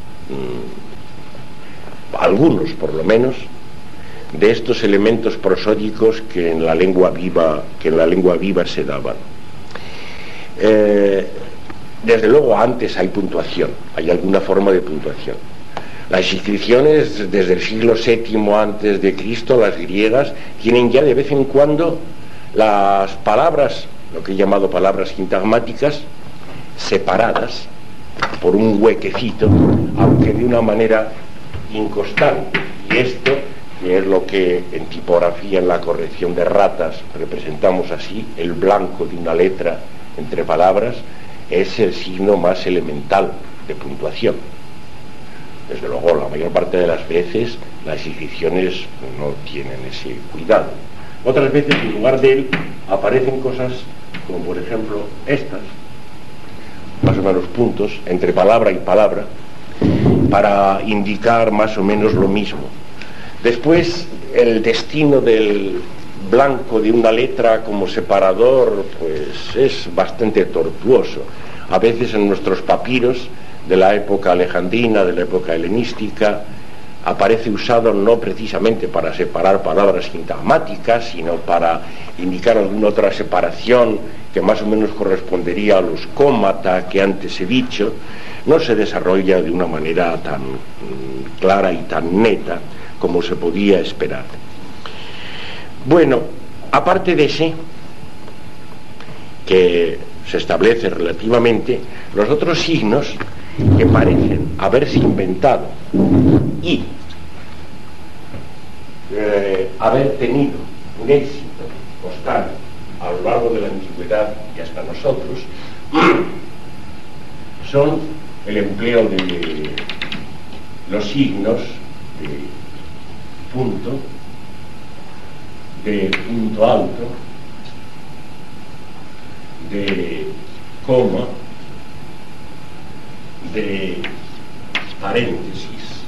A: mmm, algunos, por lo menos, de estos elementos prosódicos que en la lengua viva, que en la lengua viva se daban. Eh, desde luego antes hay puntuación, hay alguna forma de puntuación. Las inscripciones desde el siglo séptimo antes de Cristo, las griegas, tienen ya de vez en cuando las palabras, lo que he llamado palabras sintagmáticas, separadas por un huequecito, aunque de una manera inconstante. Y esto, que es lo que en tipografía, en la corrección de ratas, representamos así, el blanco de una letra entre palabras, es el signo más elemental de puntuación. Desde luego, la mayor parte de las veces las inscripciones no tienen ese cuidado. Otras veces, en lugar de él, aparecen cosas como, por ejemplo, estas, más o menos puntos entre palabra y palabra, para indicar más o menos lo mismo. Después, el destino del blanco de una letra como separador pues es bastante tortuoso. A veces en nuestros papiros de la época alejandrina, de la época helenística, aparece usado no precisamente para separar palabras sintagmáticas, sino para indicar alguna otra separación que más o menos correspondería a los cómata que antes he dicho. No se desarrolla de una manera tan mm, clara y tan neta como se podía esperar. Bueno, aparte de ese, que se establece relativamente, los otros signos que parecen haberse inventado y eh, haber tenido un éxito constante a lo largo de la antigüedad y hasta nosotros, son el empleo de los signos de punto, de punto alto, de coma, de paréntesis,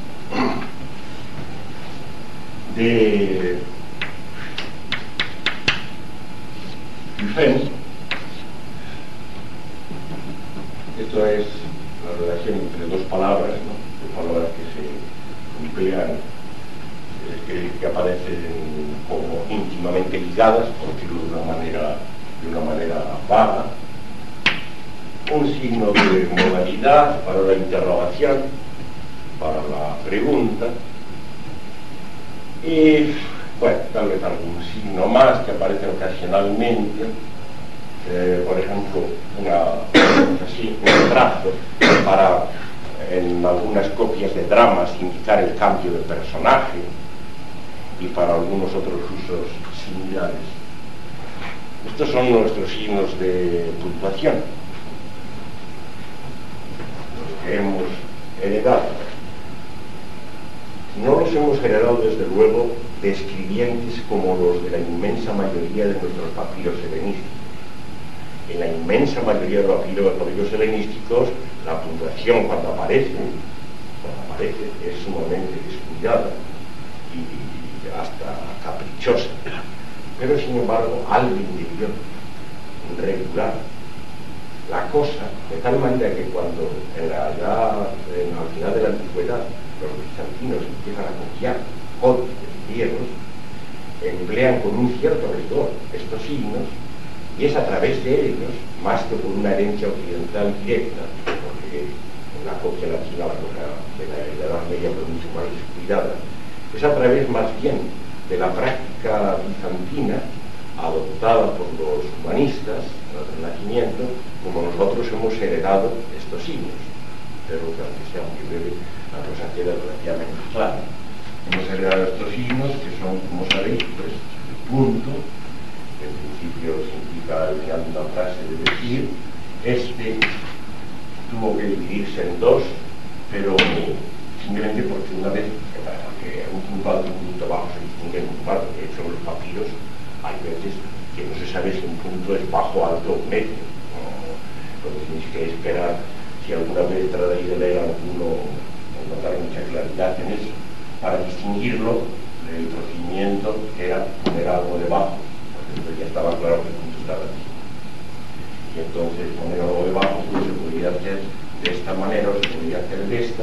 A: de hifén. Esto es la relación entre dos palabras, ¿no? Dos palabras que se emplean, eh, que, que aparecen como íntimamente ligadas, por decirlo de una manera, de una manera vaga. Un signo de modalidad para la interrogación, para la pregunta, y bueno, tal vez algún signo más que aparece ocasionalmente, eh, por ejemplo, una, así, un trazo para, en algunas copias de dramas, indicar el cambio de personaje, y para algunos otros usos similares. Estos son nuestros signos de puntuación, los que hemos heredado. No los hemos heredado, desde luego, de escribientes como los de la inmensa mayoría de nuestros papiros helenísticos. En la inmensa mayoría de los papiros helenísticos, la puntuación, cuando aparece, cuando aparece, es sumamente descuidada y hasta caprichosa. Pero, sin embargo, alguien debió regular la cosa de tal manera que cuando en la edad, en, al final de la antigüedad, los bizantinos empiezan a copiar códices griegos, emplean con un cierto rigor estos signos, y es a través de ellos, más que por una herencia occidental directa, porque en la copia latina la cosa de la Edad Media fue mucho más descuidada, es a través más bien de la práctica bizantina adoptada por los humanistas en el Renacimiento, como nosotros hemos heredado estos signos. Pero que, aunque sea muy breve, la cosa queda relativamente clara. Hemos heredado estos signos que son, como sabéis, pues, el punto, que en principio significa al final de una frase de decir, este tuvo que dividirse en dos, pero simplemente porque una vez, porque un punto alto y un punto bajo se distinguen muy mal. De hecho, en los papiros hay veces que no se sabe si un punto es bajo, alto o medio. Lo que tenéis que esperar, si alguna vez tratáis de leer alguno, notar mucha claridad en eso. Para distinguirlo, el procedimiento era poner algo debajo, porque ya estaba claro que el punto estaba aquí. Y entonces poner algo debajo, pues se podría hacer de esta manera o se podría hacer de esta,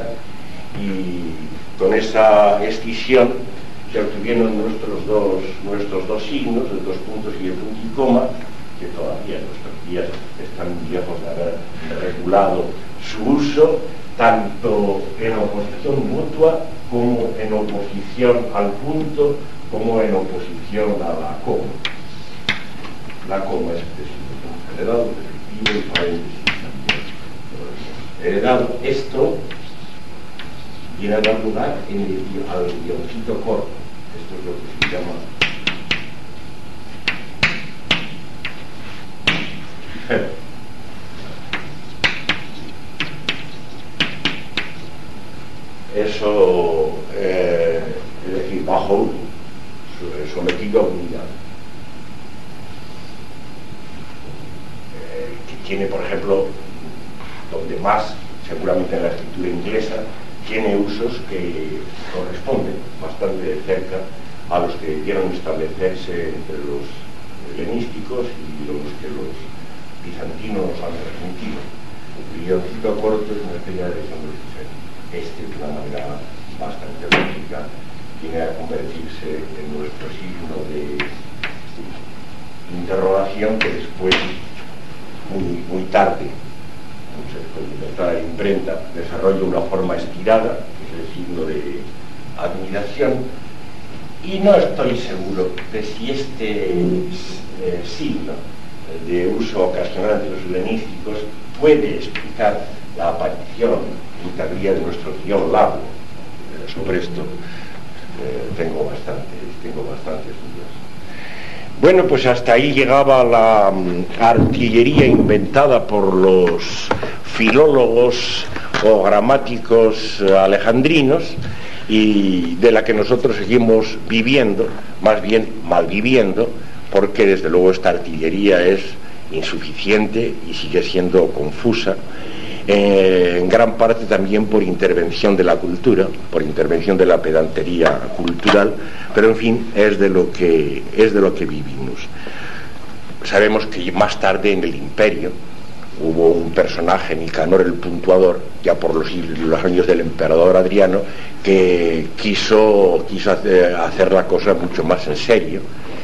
A: y con esa escisión se obtuvieron nuestros dos, nuestros dos signos, los dos puntos y el punto y coma, que todavía en nuestros días están muy lejos de haber regulado su uso, tanto en oposición mutua como en oposición al punto, como en oposición a la coma. La coma es el heredado, efectivo y paréntesis también. Heredado esto viene a dar lugar en el, al guioncito corto. Esto es lo que se llama eso, eh, es decir, bajo uno, sometido a unidad, eh, que tiene, por ejemplo, donde más, seguramente en la escritura inglesa, tiene usos que corresponden bastante de cerca a los que debieron establecerse entre los helenísticos y los que los bizantinos han transmitido. El guioncito corto es una especie de desamortización. Este, de una manera bastante lógica, viene a convertirse en nuestro signo de interrogación, que después, muy, muy tarde, con la imprenta, desarrolla una forma estirada, que es el signo de admiración, y no estoy seguro de si este eh, signo de uso ocasional de los helenísticos puede explicar la aparición muy tardía de nuestro guión largo. Eh, sobre esto eh, tengo bastantes, tengo bastantes dudas. Bueno, pues hasta ahí llegaba la um, artillería inventada por los filólogos o gramáticos alejandrinos, y de la que nosotros seguimos viviendo, más bien malviviendo, porque desde luego esta artillería es insuficiente y sigue siendo confusa, eh, en gran parte también por intervención de la cultura, por intervención de la pedantería cultural, pero en fin, es de lo que, es de lo que vivimos. Sabemos que más tarde en el Imperio hubo un personaje, Nicanor el Puntuador, ya por los, los años del emperador Adriano, que quiso, quiso hacer, hacer la cosa mucho más en serio,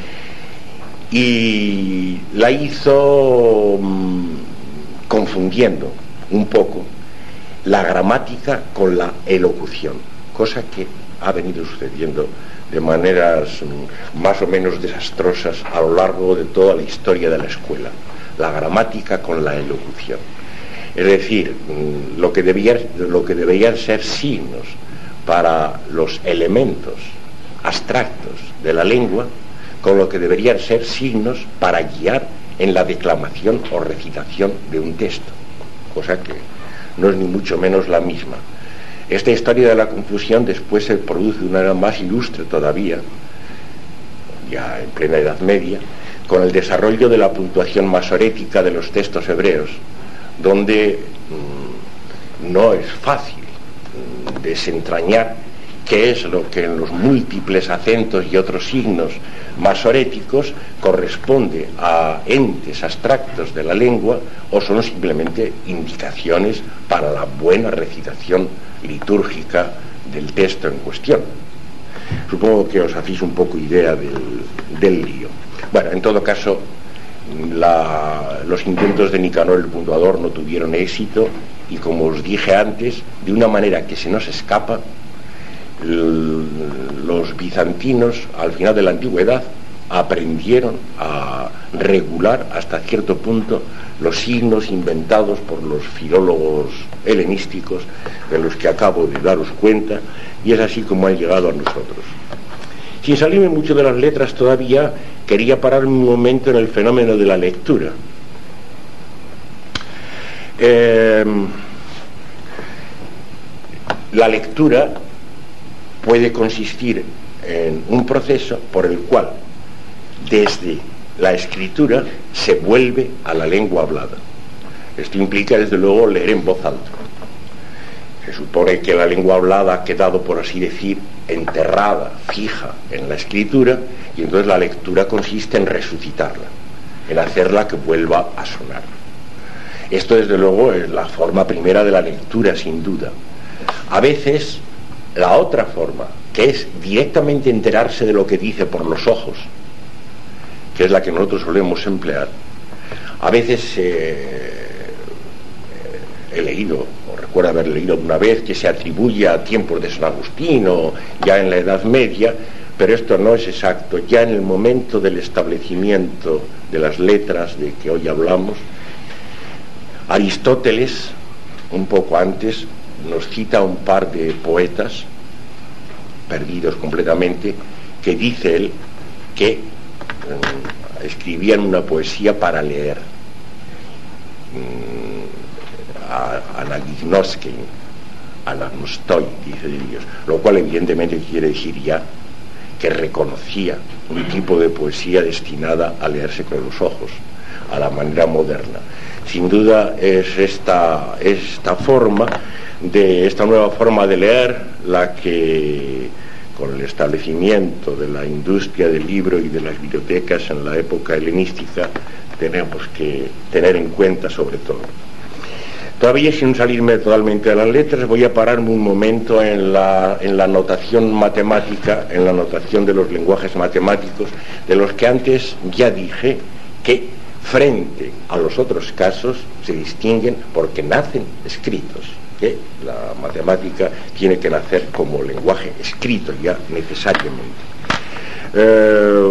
A: y la hizo mmm, confundiendo un poco la gramática con la elocución, cosa que ha venido sucediendo de maneras mmm, más o menos desastrosas a lo largo de toda la historia de la escuela. La gramática con la elocución, es decir, mmm, lo que debía, lo que deberían ser signos para los elementos abstractos de la lengua, con lo que deberían ser signos para guiar en la declamación o recitación de un texto, cosa que no es ni mucho menos la misma. Esta historia de la confusión después se produce de una manera más ilustre todavía, ya en plena Edad Media, con el desarrollo de la puntuación masorética de los textos hebreos, donde mmm, no es fácil mmm, desentrañar qué es lo que en los múltiples acentos y otros signos masoréticos corresponde a entes abstractos de la lengua o son simplemente indicaciones para la buena recitación litúrgica del texto en cuestión. Supongo que os hacéis un poco idea del, del lío. Bueno, en todo caso, la, los intentos de Nicanor el Puntuador no tuvieron éxito y, como os dije antes, de una manera que se nos escapa, los bizantinos al final de la antigüedad aprendieron a regular hasta cierto punto los signos inventados por los filólogos helenísticos, de los que acabo de daros cuenta, y es así como han llegado a nosotros. Sin salirme mucho de las letras todavía, quería pararme un momento en el fenómeno de la lectura. Eh, la lectura puede consistir en un proceso por el cual desde la escritura se vuelve a la lengua hablada. Esto implica desde luego leer en voz alta. Se supone que la lengua hablada ha quedado, por así decir, enterrada, fija en la escritura, y entonces la lectura consiste en resucitarla, en hacerla que vuelva a sonar. Esto desde luego es la forma primera de la lectura, sin duda. A veces la otra forma, que es directamente enterarse de lo que dice por los ojos, que es la que nosotros solemos emplear, a veces eh, he leído, o recuerdo haber leído una vez, que se atribuye a tiempos de San Agustín o ya en la Edad Media, pero esto no es exacto. Ya en el momento del establecimiento de las letras de que hoy hablamos, Aristóteles, un poco antes, nos cita un par de poetas perdidos completamente, que dice él que um, escribían una poesía para leer, um, anagignosken, anagnostoy, dice de ellos, lo cual evidentemente quiere decir ya que reconocía un tipo de poesía destinada a leerse con los ojos, a la manera moderna. Sin duda es esta, esta forma de esta nueva forma de leer la que, con el establecimiento de la industria del libro y de las bibliotecas en la época helenística, tenemos que tener en cuenta sobre todo. Todavía, sin salirme totalmente de las letras, voy a pararme un momento en la, en la notación matemática, en la notación de los lenguajes matemáticos, de los que antes ya dije que frente a los otros casos se distinguen porque nacen escritos, que la matemática tiene que nacer como lenguaje escrito ya necesariamente. Eh,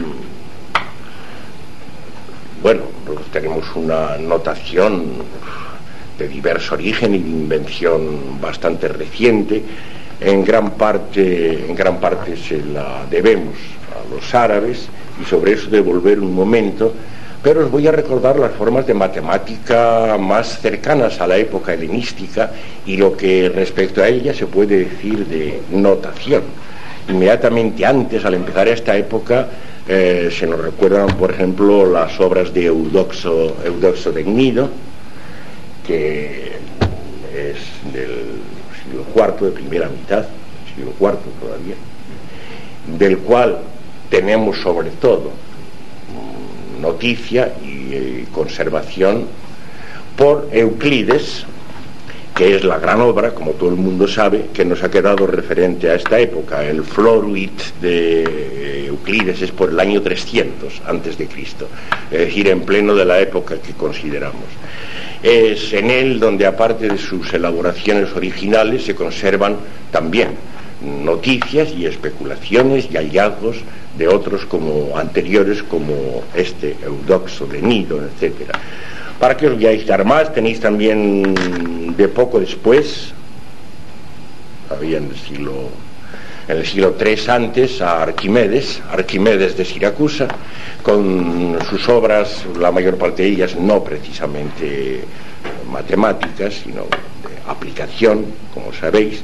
A: bueno, tenemos una notación de diverso origen y de invención bastante reciente. En gran parte, en gran parte se la debemos a los árabes, y sobre eso debo volver un momento pero os voy a recordar las formas de matemática más cercanas a la época helenística y lo que respecto a ella se puede decir de notación. Inmediatamente antes, al empezar esta época, eh, se nos recuerdan, por ejemplo, las obras de Eudoxo, Eudoxo de Gnido, que es del siglo cuarto, de primera mitad, siglo cuarto todavía, del cual tenemos sobre todo noticia y eh, conservación por Euclides, que es la gran obra, como todo el mundo sabe, que nos ha quedado referente a esta época. El Floruit de Euclides es por el año trescientos antes de Cristo, es decir, en pleno de la época que consideramos. Es en él donde, aparte de sus elaboraciones originales, se conservan también noticias y especulaciones y hallazgos de otros como anteriores, como este Eudoxo de Gnido, etcétera. Para que os veáis dar más, tenéis también de poco después, había en el siglo en el siglo tres antes, a Arquimedes, Arquimedes de Siracusa, con sus obras, la mayor parte de ellas no precisamente matemáticas, sino de aplicación, como sabéis.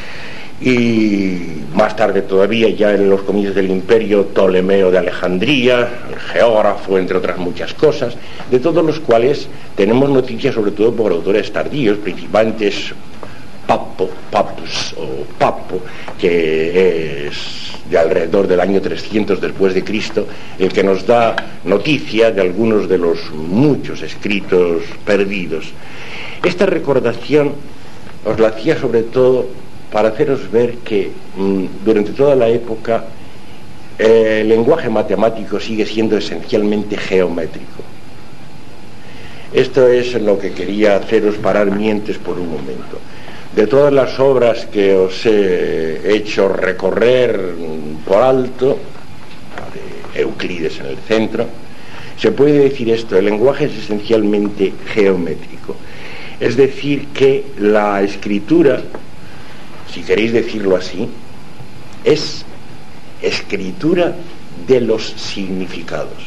A: Y más tarde todavía, ya en los comienzos del imperio, Ptolomeo de Alejandría, el geógrafo, entre otras muchas cosas, de todos los cuales tenemos noticias sobre todo por autores tardíos, principalmente es Papo, Papus o Papo, que es de alrededor del año trescientos después de Cristo, el que nos da noticia de algunos de los muchos escritos perdidos. Esta recordación os la hacía sobre todo para haceros ver que mmm, durante toda la época eh, el lenguaje matemático sigue siendo esencialmente geométrico. Esto es en lo que quería haceros parar mientes por un momento. De todas las obras que os he hecho recorrer por alto, la de Euclides en el centro, se puede decir esto: el lenguaje es esencialmente geométrico. Es decir, que la escritura, si queréis decirlo así, es escritura de los significados.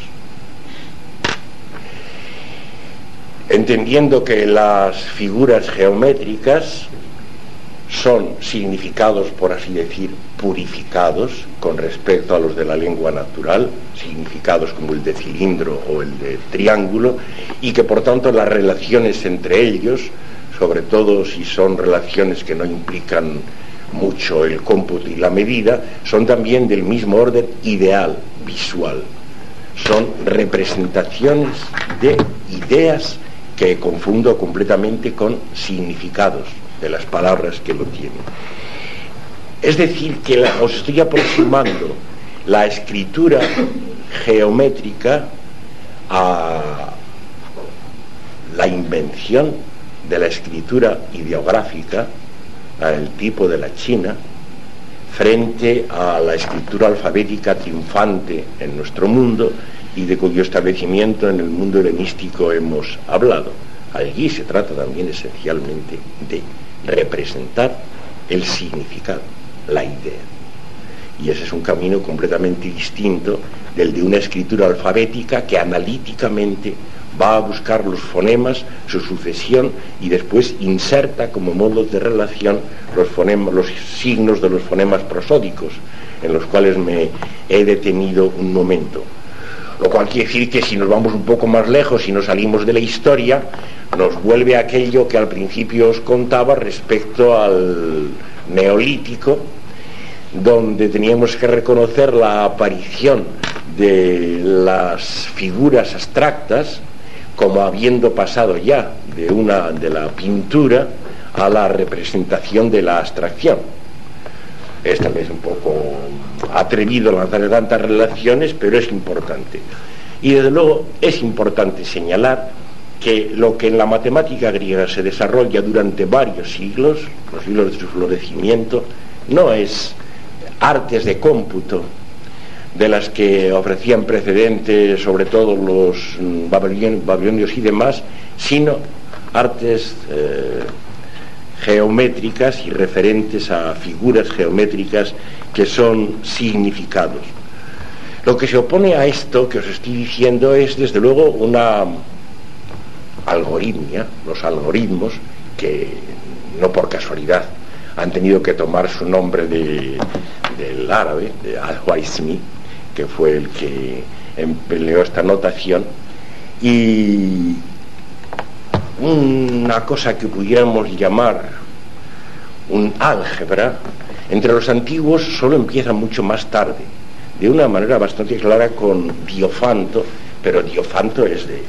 A: Entendiendo que las figuras geométricas son significados, por así decir, purificados con respecto a los de la lengua natural, significados como el de cilindro o el de triángulo, y que por tanto las relaciones entre ellos, sobre todo si son relaciones que no implican mucho el cómputo y la medida, son también del mismo orden ideal, visual. Son representaciones de ideas que confundo completamente con significados de las palabras que lo tienen. Es decir, que la, os estoy aproximando la escritura geométrica a la invención de la escritura ideográfica, al tipo de la China, frente a la escritura alfabética triunfante en nuestro mundo y de cuyo establecimiento en el mundo helenístico hemos hablado. Allí se trata también esencialmente de representar el significado, la idea. Y ese es un camino completamente distinto del de una escritura alfabética que analíticamente va a buscar los fonemas, su sucesión, y después inserta como modos de relación los fonemas, los signos de los fonemas prosódicos, en los cuales me he detenido un momento. Lo cual quiere decir que si nos vamos un poco más lejos y nos salimos de la historia, nos vuelve a aquello que al principio os contaba respecto al Neolítico, donde teníamos que reconocer la aparición de las figuras abstractas como habiendo pasado ya de una de la pintura a la representación de la abstracción. Es tal vez un poco atrevido lanzar tantas relaciones, pero es importante. Y desde luego es importante señalar que lo que en la matemática griega se desarrolla durante varios siglos, los siglos de su florecimiento, no es artes de cómputo de las que ofrecían precedentes sobre todo los babilonios y demás, sino artes eh, geométricas y referentes a figuras geométricas que son significados. Lo que se opone a esto que os estoy diciendo es, desde luego, una algoritmia, los algoritmos, que no por casualidad han tenido que tomar su nombre de, del árabe, de al-Khwarizmi, que fue el que empleó esta notación, y una cosa que pudiéramos llamar un álgebra, entre los antiguos solo empieza mucho más tarde, de una manera bastante clara con Diofanto, pero Diofanto es de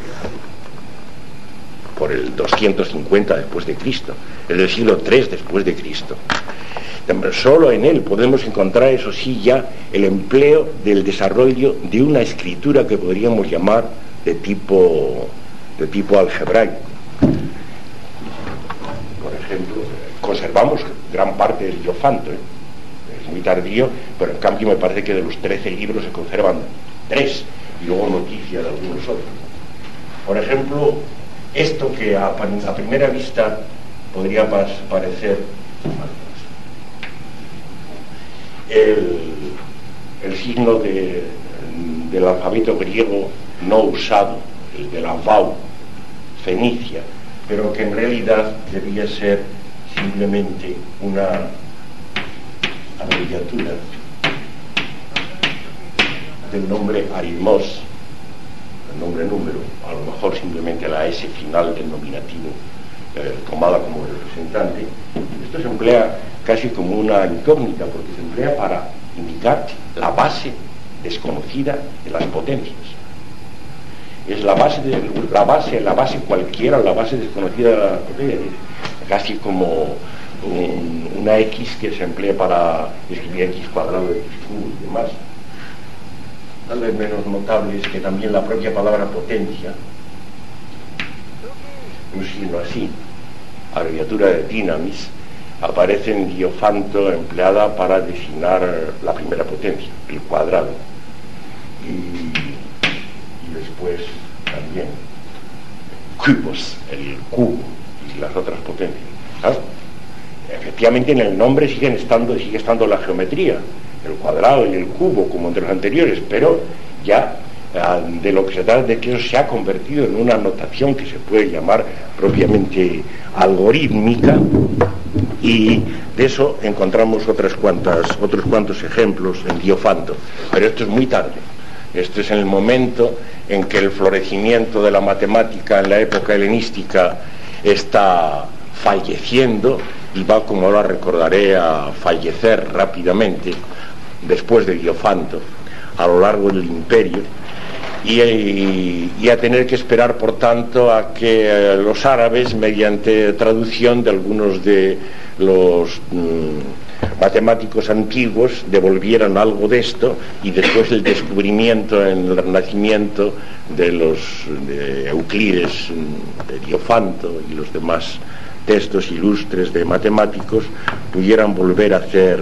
A: por el doscientos cincuenta después de Cristo, es del siglo tres después de Cristo. Solo en él podemos encontrar, eso sí, ya el empleo del desarrollo de una escritura que podríamos llamar de tipo de tipo algebraico. Por ejemplo, conservamos gran parte del Diofanto, ¿eh? Es muy tardío, pero en cambio me parece que de los trece libros se conservan tres, y luego noticia de algunos otros. Por ejemplo, esto que a, a primera vista podría parecer el, el signo de, del alfabeto griego no usado, el de la Vau fenicia, pero que en realidad debía ser simplemente una abreviatura del nombre Arimos, el nombre número, a lo mejor simplemente la S final del nominativo eh, tomada como representante. Esto se emplea casi como una incógnita, porque se emplea para indicar la base desconocida de las potencias. Es la base, de, la base, la base cualquiera, la base desconocida de las potencias, casi como un, una X que se emplea para escribir X cuadrado, X cubo y demás. Tal vez menos notable es que también la propia palabra potencia, un signo así, abreviatura de dinamis, aparece en Diofanto empleada para designar la primera potencia, el cuadrado, y, y después también cubos, el cubo y las otras potencias. ¿Sabes? Efectivamente en el nombre siguen estando, sigue estando la geometría, el cuadrado y el cubo como entre los anteriores, pero ya eh, de lo que se trata es que eso se ha convertido en una notación que se puede llamar propiamente algorítmica, y de eso encontramos otras cuantas, otros cuantos ejemplos en Diofanto, pero esto es muy tarde. Esto es en el momento en que el florecimiento de la matemática en la época helenística está falleciendo, y va, como ahora recordaré, a fallecer rápidamente después de Diofanto a lo largo del imperio, y, y, y a tener que esperar, por tanto, a que eh, los árabes, mediante traducción de algunos de los mmm, matemáticos antiguos, devolvieran algo de esto, y después el descubrimiento en el Renacimiento de los de Euclides, de Diofanto y los demás textos ilustres de matemáticos, pudieran volver a hacer,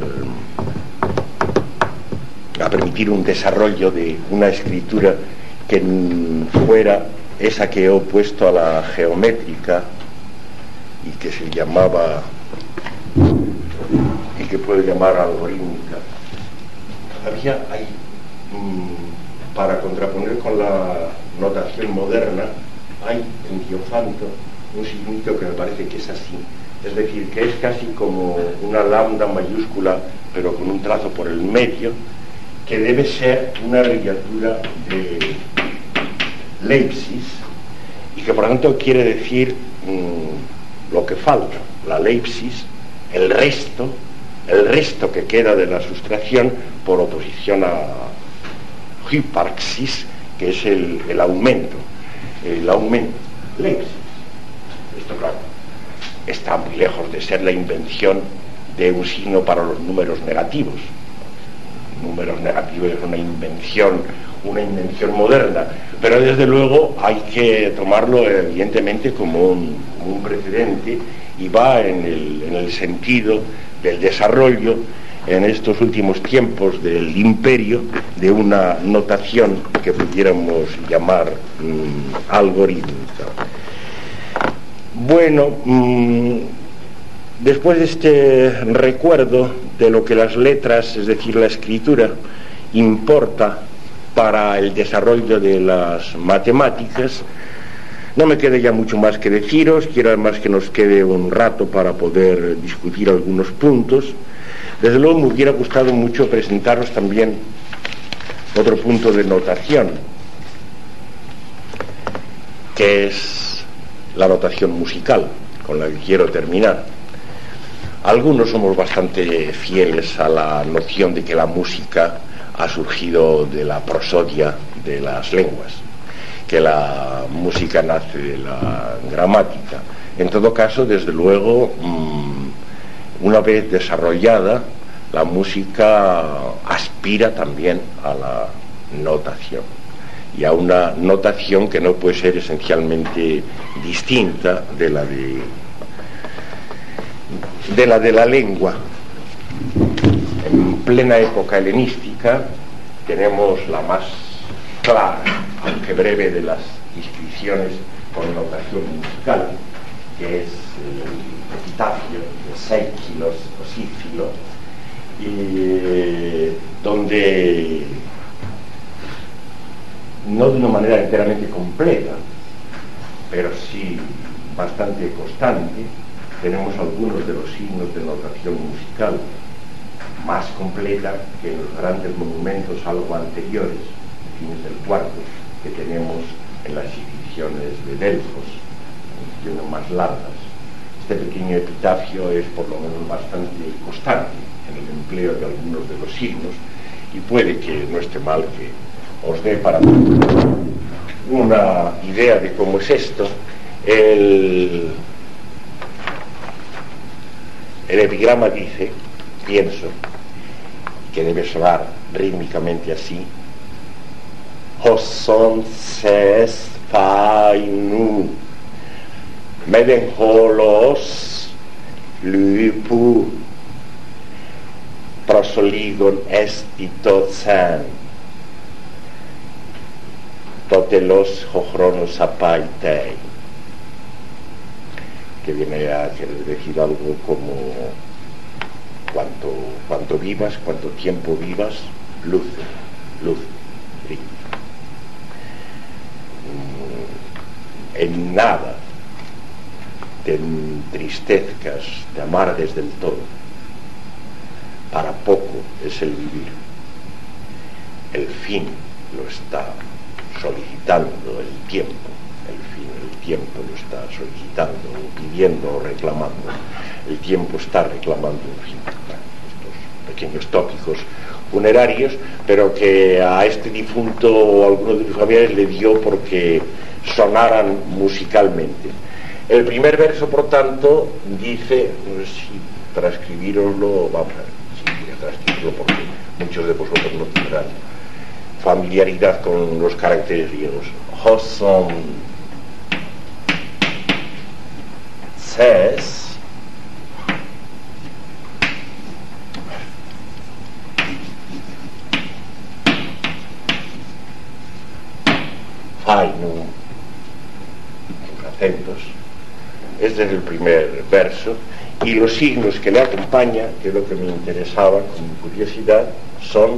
A: a permitir un desarrollo de una escritura que fuera esa que he opuesto a la geométrica y que se llamaba, y que puede llamar algorítmica. Todavía hay, mmm, para contraponer con la notación moderna, hay en Diofanto un signito que me parece que es así, es decir, que es casi como una lambda mayúscula, pero con un trazo por el medio, que debe ser una abreviatura de Leipzig, y que por lo tanto quiere decir mmm, lo que falta, la Leipzig, el resto, el resto que queda de la sustracción, por oposición a Hyparxis, que es el, el aumento, el aumento. Leipzig, esto claro, está muy lejos de ser la invención de un signo para los números negativos. Números negativos es una invención, una invención moderna, pero desde luego hay que tomarlo evidentemente como un, como un precedente, y va en el, en el sentido del desarrollo en estos últimos tiempos del imperio de una notación que pudiéramos llamar mmm, algorítmica. Bueno, mmm, después de este recuerdo de lo que las letras, es decir, la escritura, importa para el desarrollo de las matemáticas. No me queda ya mucho más que deciros, quiero además que nos quede un rato para poder discutir algunos puntos. Desde luego me hubiera gustado mucho presentaros también otro punto de notación, que es la notación musical, con la que quiero terminar. Algunos somos bastante fieles a la noción de que la música ha surgido de la prosodia de las lenguas, que la música nace de la gramática. En todo caso, desde luego, una vez desarrollada, la música aspira también a la notación, y a una notación que no puede ser esencialmente distinta de la de, de la de la lengua. En plena época helenística tenemos la más clara, aunque breve, de las inscripciones con notación musical, que es el epitafio de Seikilos o Sífilo, y eh, donde, no de una manera enteramente completa, pero sí bastante constante, tenemos algunos de los signos de notación musical más completa que en los grandes monumentos algo anteriores, fines del cuarto, que tenemos en las inscripciones de Delfos, inscripciones más largas. Este pequeño epitafio es por lo menos bastante constante en el empleo de algunos de los signos, y puede que no esté mal que os dé para una idea de cómo es esto. El, el epigrama dice, pienso, que debe sonar rítmicamente así: Hoson ses fainu medenholos lupu prosoligon estitotsan totelos jochronos apaitei, que viene a querer decir algo como cuanto, cuanto vivas, cuanto tiempo vivas, luz, luz, brilla. En nada te entristezcas, te amargues del todo. Para poco es el vivir. El fin lo está solicitando el tiempo. El fin, el tiempo lo está solicitando, pidiendo o reclamando. El tiempo está reclamando un fin. Estos pequeños tópicos funerarios, pero que a este difunto o a alguno de sus familiares le dio porque sonaran musicalmente. El primer verso, por tanto, dice, no sé si transcribiroslo, vamos a ver, si voy a transcribirlo porque muchos de vosotros no tendrán familiaridad con los caracteres griegos. Hoson ses fainu, los acentos, este es el primer verso, y los signos que le acompañan, que es lo que me interesaba como curiosidad, son,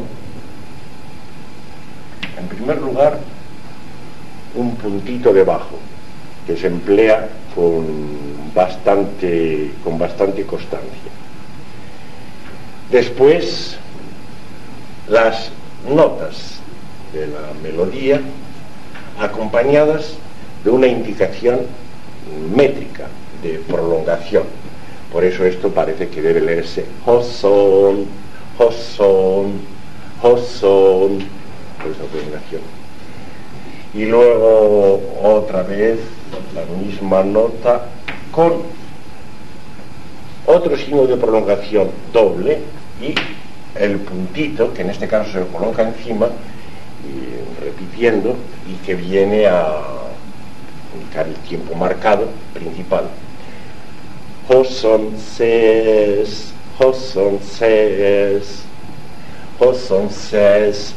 A: en primer lugar, un puntito debajo, que se emplea con bastante, con bastante constancia. Después, las notas de la melodía, acompañadas de una indicación métrica de prolongación. Por eso esto parece que debe leerse hoson, hoson, hoson, por esa prolongación. Y luego otra vez la misma nota con otro signo de prolongación doble y el puntito, que en este caso se lo coloca encima, y repitiendo, y que viene a indicar el tiempo marcado principal. Hoson ses, hoson ses, hoson ses.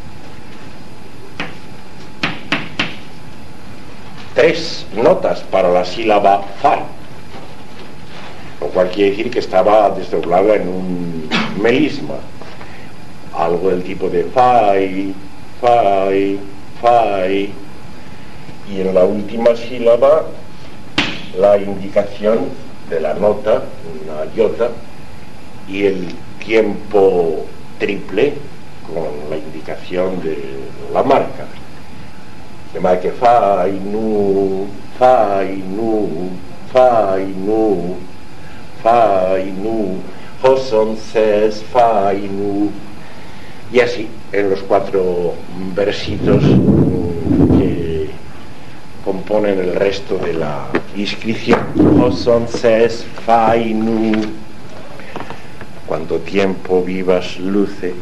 A: Tres notas para la sílaba fa, lo cual quiere decir que estaba desdoblada en un melisma, algo del tipo de fai, fai, fai, y en la última sílaba la indicación de la nota, una iota, y el tiempo triple con la indicación de la marca. De manera que fai, nu, fai, nu, fai, nu, fai, nu, hoson, ses, fai, nu, y así en los cuatro versitos que componen el resto de la inscripción. Hoson, ses, fai, nu, cuánto tiempo vivas luce,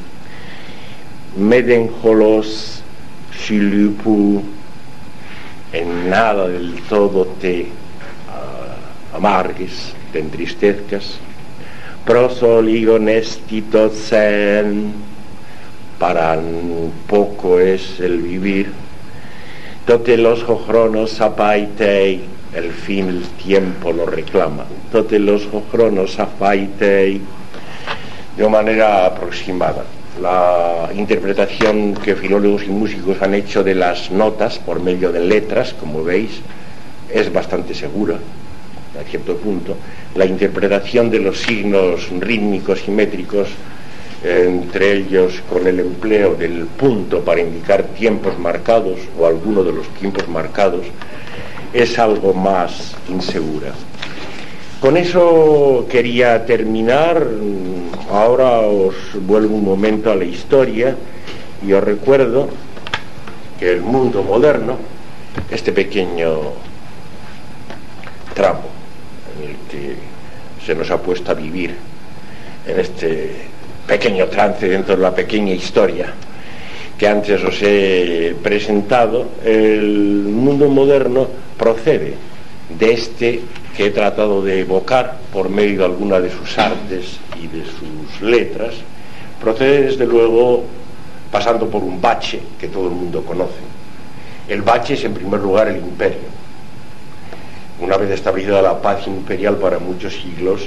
A: medenjolos, shilupu, en nada del todo te uh, amargues, te entristezcas, prosoligonestitosen, para un poco es el vivir, tote los jochronos apaitei, el fin, el tiempo lo reclama, tote los jochronos apaitei, de una manera aproximada. La interpretación que filólogos y músicos han hecho de las notas por medio de letras, como veis, es bastante segura, a cierto punto. La interpretación de los signos rítmicos y métricos, entre ellos con el empleo del punto para indicar tiempos marcados o alguno de los tiempos marcados, es algo más insegura. Con eso quería terminar. Ahora os vuelvo un momento a la historia y os recuerdo que el mundo moderno, este pequeño tramo en el que se nos ha puesto a vivir, en este pequeño trance dentro de la pequeña historia que antes os he presentado, el mundo moderno procede de este que he tratado de evocar por medio de alguna de sus artes y de sus letras, procede desde luego pasando por un bache que todo el mundo conoce. El bache es en primer lugar el imperio. Una vez establecida la paz imperial para muchos siglos,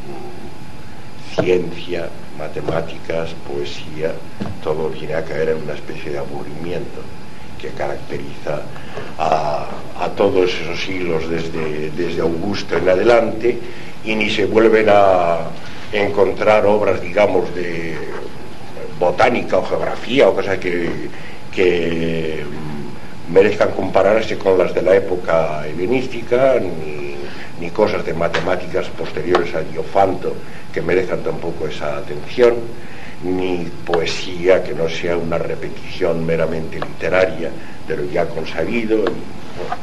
A: ciencia, matemáticas, poesía, todo viene a caer en una especie de aburrimiento que caracteriza a, a todos esos siglos desde, desde Augusto en adelante, y ni se vuelven a encontrar obras, digamos, de botánica o geografía o cosas que, que merezcan compararse con las de la época helenística, ni, ni cosas de matemáticas posteriores a Diofanto que merezcan tampoco esa atención, ni poesía que no sea una repetición meramente literaria de lo ya consabido. Y, bueno,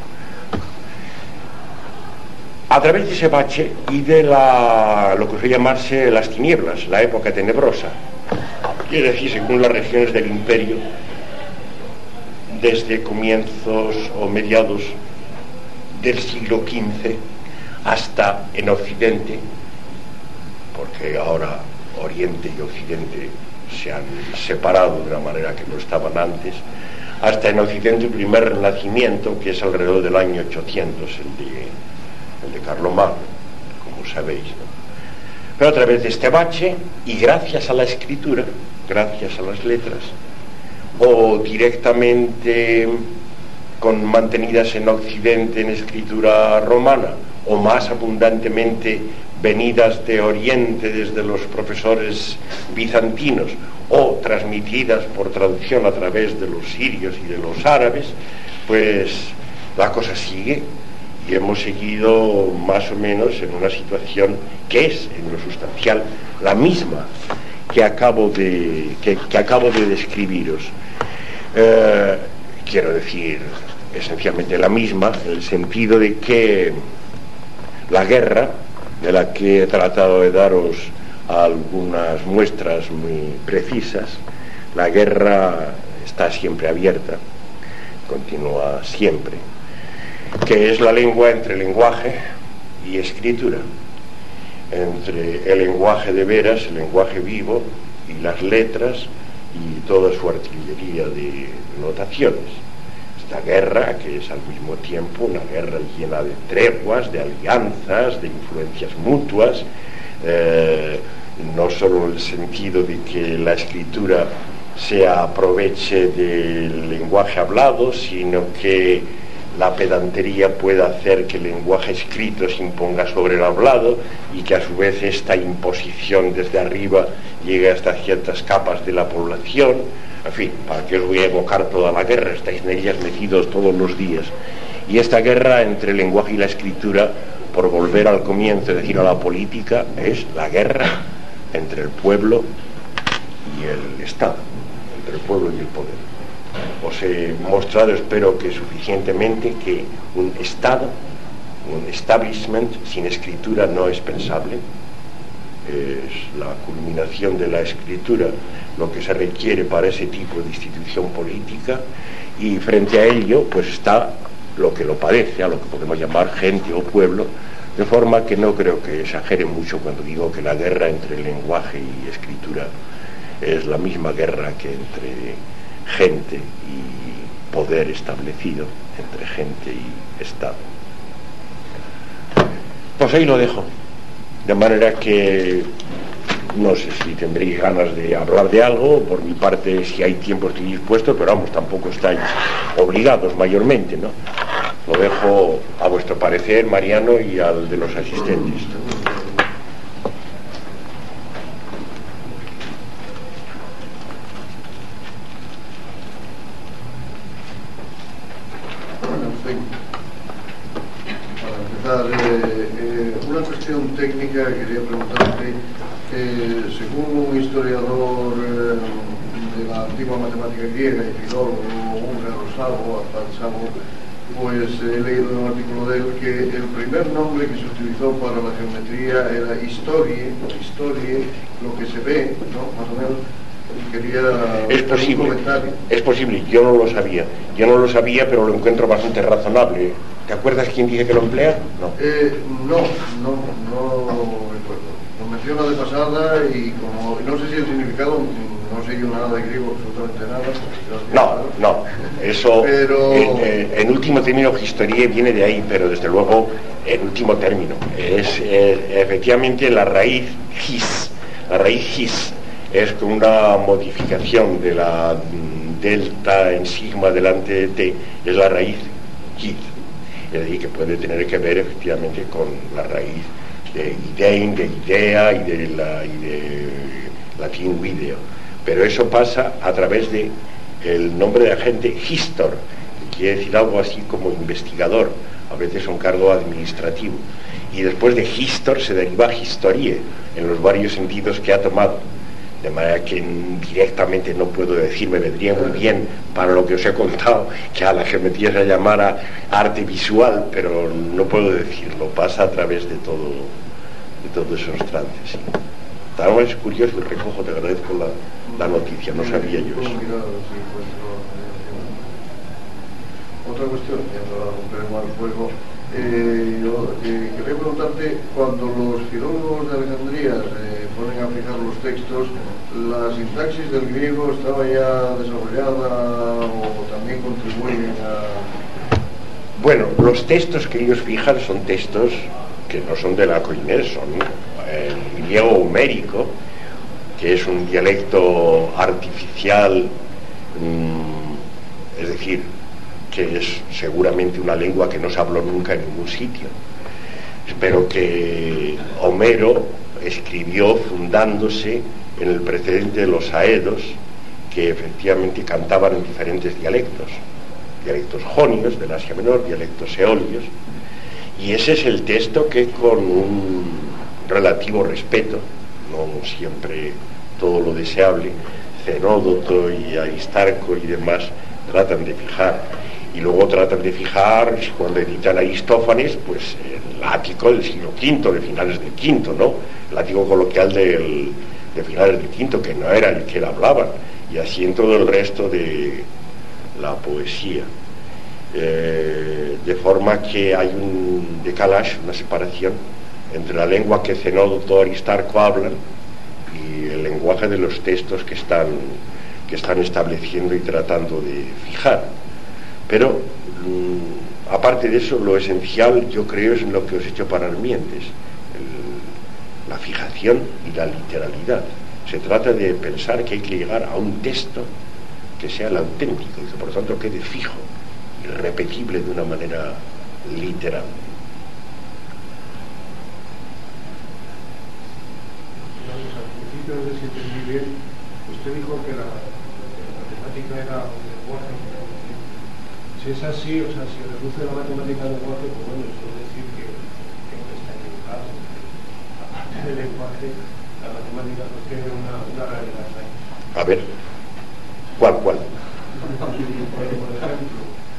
A: a través de ese bache y de la, lo que suele llamarse las tinieblas, la época tenebrosa, quiere decir, según las regiones del imperio, desde comienzos o mediados del siglo quince hasta en Occidente, porque ahora Oriente y Occidente se han separado de una manera que no estaban antes, hasta en Occidente el primer renacimiento, que es alrededor del año ochocientos, el de, el de Carlomagno, como sabéis, ¿no? Pero a través de este bache, y gracias a la escritura, gracias a las letras, o directamente con mantenidas en Occidente en escritura romana, o más abundantemente venidas de Oriente desde los profesores bizantinos, o transmitidas por traducción a través de los sirios y de los árabes, pues la cosa sigue, y hemos seguido más o menos en una situación que es, en lo sustancial, la misma que acabo de, que, que acabo de describiros. Eh, quiero decir, esencialmente la misma, en el sentido de que la guerra, de la que he tratado de daros algunas muestras muy precisas, la guerra está siempre abierta, continúa siempre, que es la lengua entre lenguaje y escritura, entre el lenguaje de veras, el lenguaje vivo, y las letras y toda su artillería de notaciones. Esta guerra, que es al mismo tiempo una guerra llena de treguas, de alianzas, de influencias mutuas, eh, no solo en el sentido de que la escritura
B: se aproveche del lenguaje hablado, sino que la pedantería pueda hacer que el lenguaje escrito se imponga sobre el hablado y que a su vez esta imposición desde arriba llegue hasta ciertas capas de la población. En fin, ¿para qué os voy a evocar toda la guerra? Estáis en ellas metidos todos los días. Y esta guerra entre el lenguaje y la escritura, por volver al comienzo, es decir, a la política, es la guerra entre el pueblo y el Estado, entre el pueblo y el poder. Os he mostrado, espero que suficientemente, que un Estado, un establishment sin escritura no es pensable. Es la culminación de la escritura lo que se requiere para ese tipo de institución política, y frente a ello pues está lo que lo padece, a lo que podemos llamar gente o pueblo, de forma que no creo que exagere mucho cuando digo que la guerra entre lenguaje y escritura es la misma guerra que entre gente y poder establecido, entre gente y Estado. Pues ahí lo dejo, de manera que no sé si tendréis ganas de hablar de algo. Por mi parte, si hay tiempo estoy dispuesto, pero vamos, tampoco estáis obligados mayormente, ¿no? Lo dejo a vuestro parecer, Mariano, y al de los asistentes.
C: Para empezar, eh, eh, una cuestión técnica, quería preguntarte, eh, según un historiador eh, de la antigua matemática griega y filólogo húngaro, Szabo, Szabo, pues he leído en un artículo de él que el primer nombre que se utilizó para la geometría era historie, historie, lo que se ve, ¿no? Más o menos. Quería
B: es posible, es posible, yo no lo sabía, yo no lo sabía, pero lo encuentro bastante razonable. ¿Te acuerdas quién dice que lo emplea?
C: No. Eh, no, no, no recuerdo. Lo menciona de pasada y como no sé si el significado, no sé yo nada de griego, absolutamente nada.
B: No, no, eso
C: pero...
B: en, en último término historia viene de ahí, pero desde luego en último término es eh, efectivamente la raíz his, la raíz his es una modificación de la delta en sigma delante de t, es la raíz hit, es decir, que puede tener que ver efectivamente con la raíz de idein, de idea y de, la, y de latín video, pero eso pasa a través de el nombre de agente histor, que quiere decir algo así como investigador, a veces un cargo administrativo, y después de histor se deriva historie en los varios sentidos que ha tomado. De manera que directamente no puedo decir, me vendría muy bien para lo que os he contado, que a la geometría se llamara arte visual, pero no puedo decirlo, pasa a través de todo, de todos esos trances. ¿Sí? Tal vez es curioso y recojo, te agradezco la, la noticia, no sabía yo eso.
C: Otra cuestión, ya para romper más el juego, eh, yo eh, quería preguntarte, cuando los filólogos de Alejandría eh, ponen a fijar los textos, ¿la sintaxis del griego estaba ya desarrollada o también contribuyen a...?
B: Bueno, los textos que ellos fijan son textos que no son de la Koiné, son el griego homérico, que es un dialecto artificial, mmm, es decir, que es seguramente una lengua que no se habló nunca en ningún sitio. Espero que Homero escribió fundándose en el precedente de los aedos, que efectivamente cantaban en diferentes dialectos, dialectos jonios del Asia Menor, dialectos eolios, y ese es el texto que con un relativo respeto, no siempre todo lo deseable, Cenódoto y Aristarco y demás tratan de fijar. Y luego tratan de fijar, cuando editan Aristófanes, pues el ático del siglo quinto, de finales del quinto, ¿no? El ático coloquial del, de finales del quinto, que no era el que él hablaban, y así en todo el resto de la poesía. Eh, de forma que hay un decalage, una separación entre la lengua que Cenódoto y Aristarco hablan y el lenguaje de los textos que están, que están estableciendo y tratando de fijar. Pero, mmm, aparte de eso, lo esencial, yo creo, es en lo que os he hecho para Armientes, el, la fijación y la literalidad. Se trata de pensar que hay que llegar a un texto que sea el auténtico y que por lo tanto quede fijo, irrepetible de una manera literal.
C: Al principio, no sé si entendí bien, usted dijo que la, que la matemática era un lenguaje. Si es así, o sea, si reduce la matemática al lenguaje, pues bueno, eso quiere decir que, que no está equivocado. Aparte del lenguaje, la matemática no tiene una, una realidad ahí.
B: A ver, ¿cuál, cuál?
C: Por ejemplo,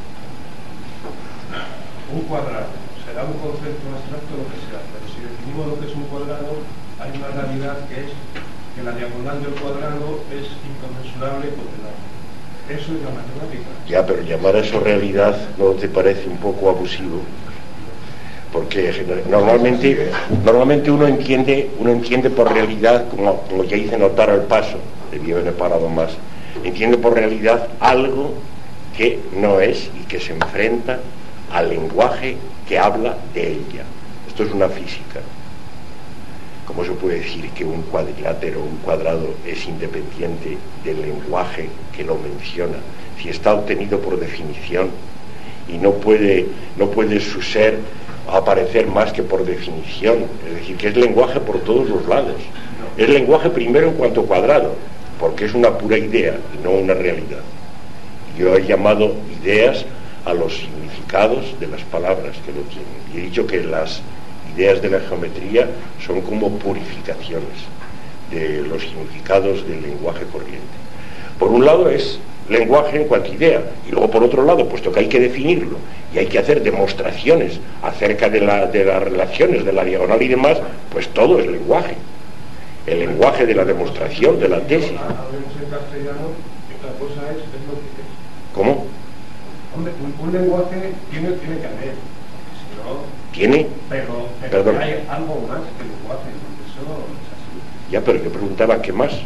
C: un cuadrado. Será un concepto abstracto lo que sea, pero si definimos lo que es un cuadrado, hay una realidad que es que la diagonal del cuadrado es inconmensurable con el lado. Eso es la matemática.
B: Ya, pero llamar a eso realidad ¿no te parece un poco abusivo? Porque normalmente, normalmente uno entiende, uno entiende por realidad, como, como ya hice notar al paso, debía haber parado más, entiende por realidad algo que no es y que se enfrenta al lenguaje que habla de ella. Esto es una física. ¿Cómo se puede decir que un cuadrilátero o un cuadrado es independiente del lenguaje que lo menciona? Si está obtenido por definición y no puede, no puede su ser aparecer más que por definición. Es decir, que es lenguaje por todos los lados. Es lenguaje primero en cuanto cuadrado, porque es una pura idea y no una realidad. Yo he llamado ideas a los significados de las palabras que lo tienen. Y he dicho que las ideas de la geometría son como purificaciones de los significados del lenguaje corriente. Por un lado es lenguaje en cuanto idea, y luego por otro lado, puesto que hay que definirlo y hay que hacer demostraciones acerca de, la, de las relaciones de la diagonal y demás, pues todo es lenguaje. El lenguaje de la demostración, de la tesis.
C: Hablemos en castellano, otra cosa es, es lo que es.
B: ¿Cómo?
C: Hombre, un, un lenguaje tiene, tiene que haber, si no...
B: ¿Tiene?
C: Pero, pero
B: Perdón.
C: hay algo más que lenguaje, porque eso es así.
B: Ya, pero yo preguntaba, ¿qué más?
C: Pues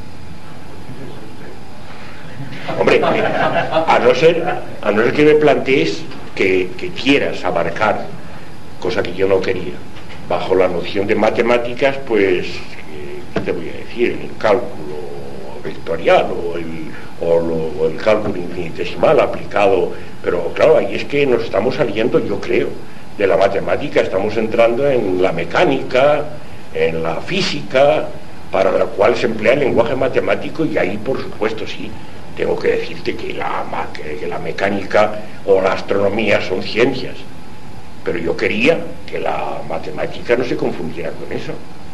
C: fíjese usted.
B: Hombre, a no ser, a no ser que me plantees que, que quieras abarcar, cosa que yo no quería, bajo la noción de matemáticas, pues, ¿qué te voy a decir? El cálculo vectorial o el, o lo, o el cálculo infinitesimal aplicado, pero claro, ahí es que nos estamos saliendo, yo creo, de la matemática, estamos entrando en la mecánica, en la física, para la cual se emplea el lenguaje matemático, y ahí por supuesto sí, tengo que decirte que la, que la mecánica o la astronomía son ciencias, pero yo quería que la matemática no se confundiera con eso.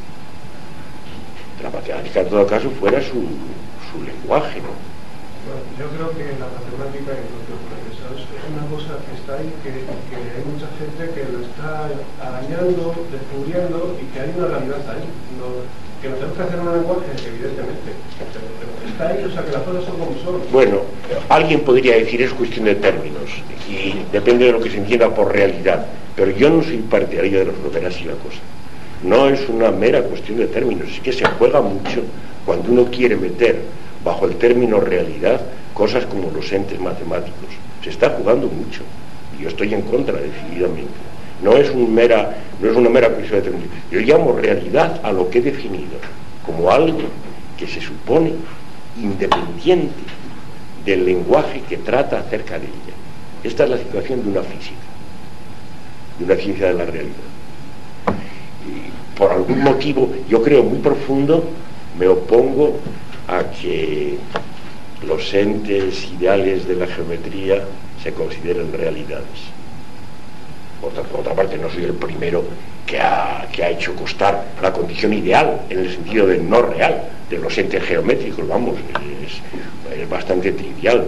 B: La matemática en todo caso fuera su, su lenguaje, ¿no?
C: Bueno, yo creo que la matemática y lo que profesor es una cosa que está ahí, que, que hay mucha gente que lo está arañando, descubriendo, y que hay una realidad ahí. No, que no tenemos que hacer un lenguaje, evidentemente, pero, pero está ahí, o sea, que las cosas son como son.
B: Bueno, alguien podría decir es cuestión de términos y depende de lo que se entienda por realidad, pero yo no soy partidario de los verás y la cosa. No es una mera cuestión de términos, es que se juega mucho cuando uno quiere meter bajo el término realidad cosas como los entes matemáticos. Se está jugando mucho y yo estoy en contra decididamente. No es, un mera, no es una mera cuestión de términos. Yo llamo realidad a lo que he definido como algo que se supone independiente del lenguaje que trata acerca de ella. Esta es la situación de una física, de una ciencia de la realidad. Y por algún motivo, yo creo muy profundo, me opongo a que los entes ideales de la geometría se consideren realidades. Por otra, por otra parte, no soy el primero que ha, que ha hecho constar la condición ideal en el sentido del no real de los entes geométricos, vamos, es, es bastante trivial,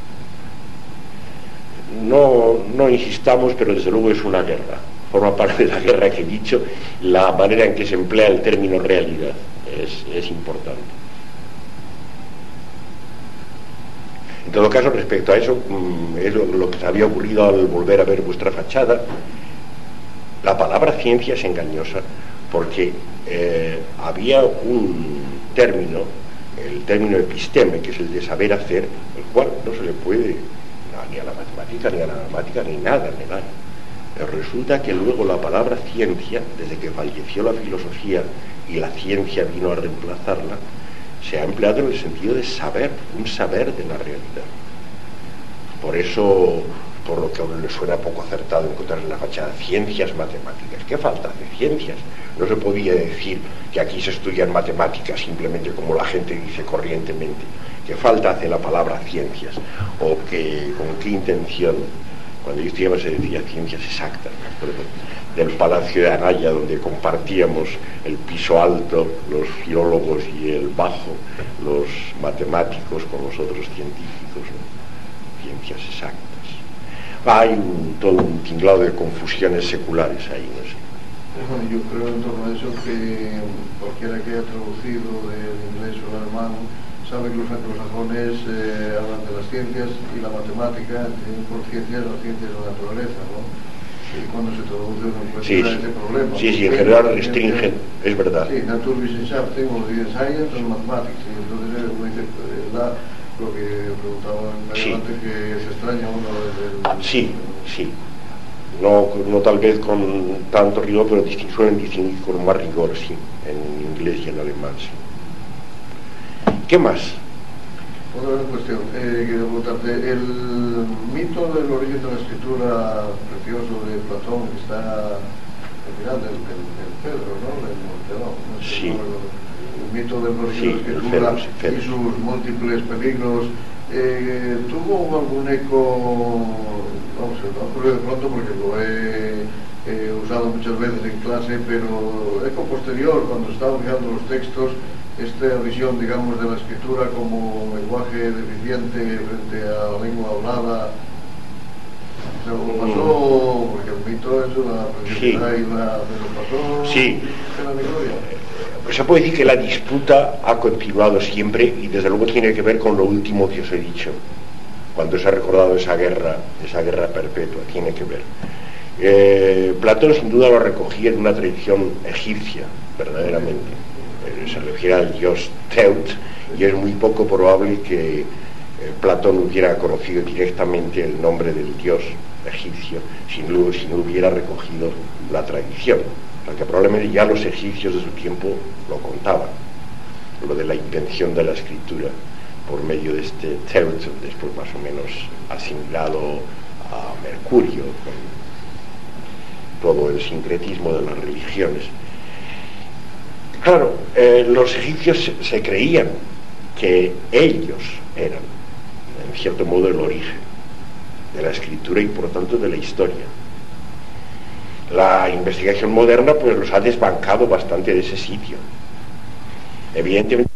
B: ¿no? No, no insistamos, pero desde luego es una guerra, forma parte de la guerra que he dicho, la manera en que se emplea el término realidad es, es importante. En todo caso, respecto a eso, es lo que se había ocurrido al volver a ver vuestra fachada. La palabra ciencia es engañosa porque eh, había un término, el término episteme, que es el de saber hacer, el cual no se le puede no, ni a la matemática, ni a la gramática, ni nada negar. Pero resulta que luego la palabra ciencia, desde que falleció la filosofía y la ciencia vino a reemplazarla, se ha empleado en el sentido de saber, un saber de la realidad. Por eso, por lo que a uno le suena poco acertado encontrar en la fachada ciencias matemáticas. ¿Qué falta de ciencias? No se podía decir que aquí se estudian matemáticas simplemente como la gente dice corrientemente. ¿Qué falta hace la palabra ciencias? O que, con qué intención. Cuando yo estudiaba se decía ciencias exactas, ¿me acuerdo? Del Palacio de Anaya, donde compartíamos el piso alto, los filólogos, y el bajo, los matemáticos con los otros científicos, ¿no? Ciencias exactas. Hay un, todo un tinglado de confusiones seculares ahí, no sé.
C: Bueno, yo creo en torno a eso que cualquiera que haya traducido del inglés o del alemán sabe que los anglosajones eh, hablan de las ciencias y la matemática, tienen por ciencias las ciencias de la naturaleza, ¿no? Y cuando se traduce uno encuentra
B: sí,
C: ese problema.
B: Sí, sí, en general restringen, es verdad.
C: Sí, Naturwissenschaften o Science o Mathematics, y entonces uno dice, la, lo que preguntaba
B: sí.
C: antes, que se extraña uno del...
B: Sí, sí. No, no tal vez con tanto rigor, pero suelen distinguir con más rigor, sí, en inglés y en alemán, sí. ¿Qué más?
C: Otra cuestión, eh, quiero preguntarte, el mito del origen de la escritura precioso de Platón, que está al final del, del, del Pedro, ¿no? Del Montelón, ¿no?
B: Sí.
C: El mito del origen
B: Sí,
C: de la escritura
B: Fedro, sí, Fedro.
C: Y sus múltiples peligros, eh, ¿tuvo algún eco? Vamos, se me ha ocurrido de pronto porque lo he eh, usado muchas veces en clase, pero eco posterior, cuando estaba mirando los textos, esta visión, digamos, de la escritura como lenguaje deficiente frente a la lengua hablada, ¿se lo pasó? Porque el mito es una preciosidad, sí. Y la, ¿se lo pasó?
B: Sí.
C: En la memoria.
B: Pues se puede decir que la disputa ha continuado siempre, y desde luego tiene que ver con lo último que os he dicho, cuando se ha recordado esa guerra, esa guerra perpetua, tiene que ver. Eh, Platón sin duda lo recogía en una tradición egipcia, verdaderamente. Se refiere al dios Teut, y es muy poco probable que eh, Platón hubiera conocido directamente el nombre del dios egipcio si no, si no hubiera recogido la tradición, porque probablemente ya los egipcios de su tiempo lo contaban, lo de la invención de la escritura por medio de este Teut, después más o menos asimilado a Mercurio, con todo el sincretismo de las religiones. Claro, eh, los egipcios se, se creían que ellos eran, en cierto modo, el origen de la escritura y por tanto de la historia. La investigación moderna pues los ha desbancado bastante de ese sitio. Evidentemente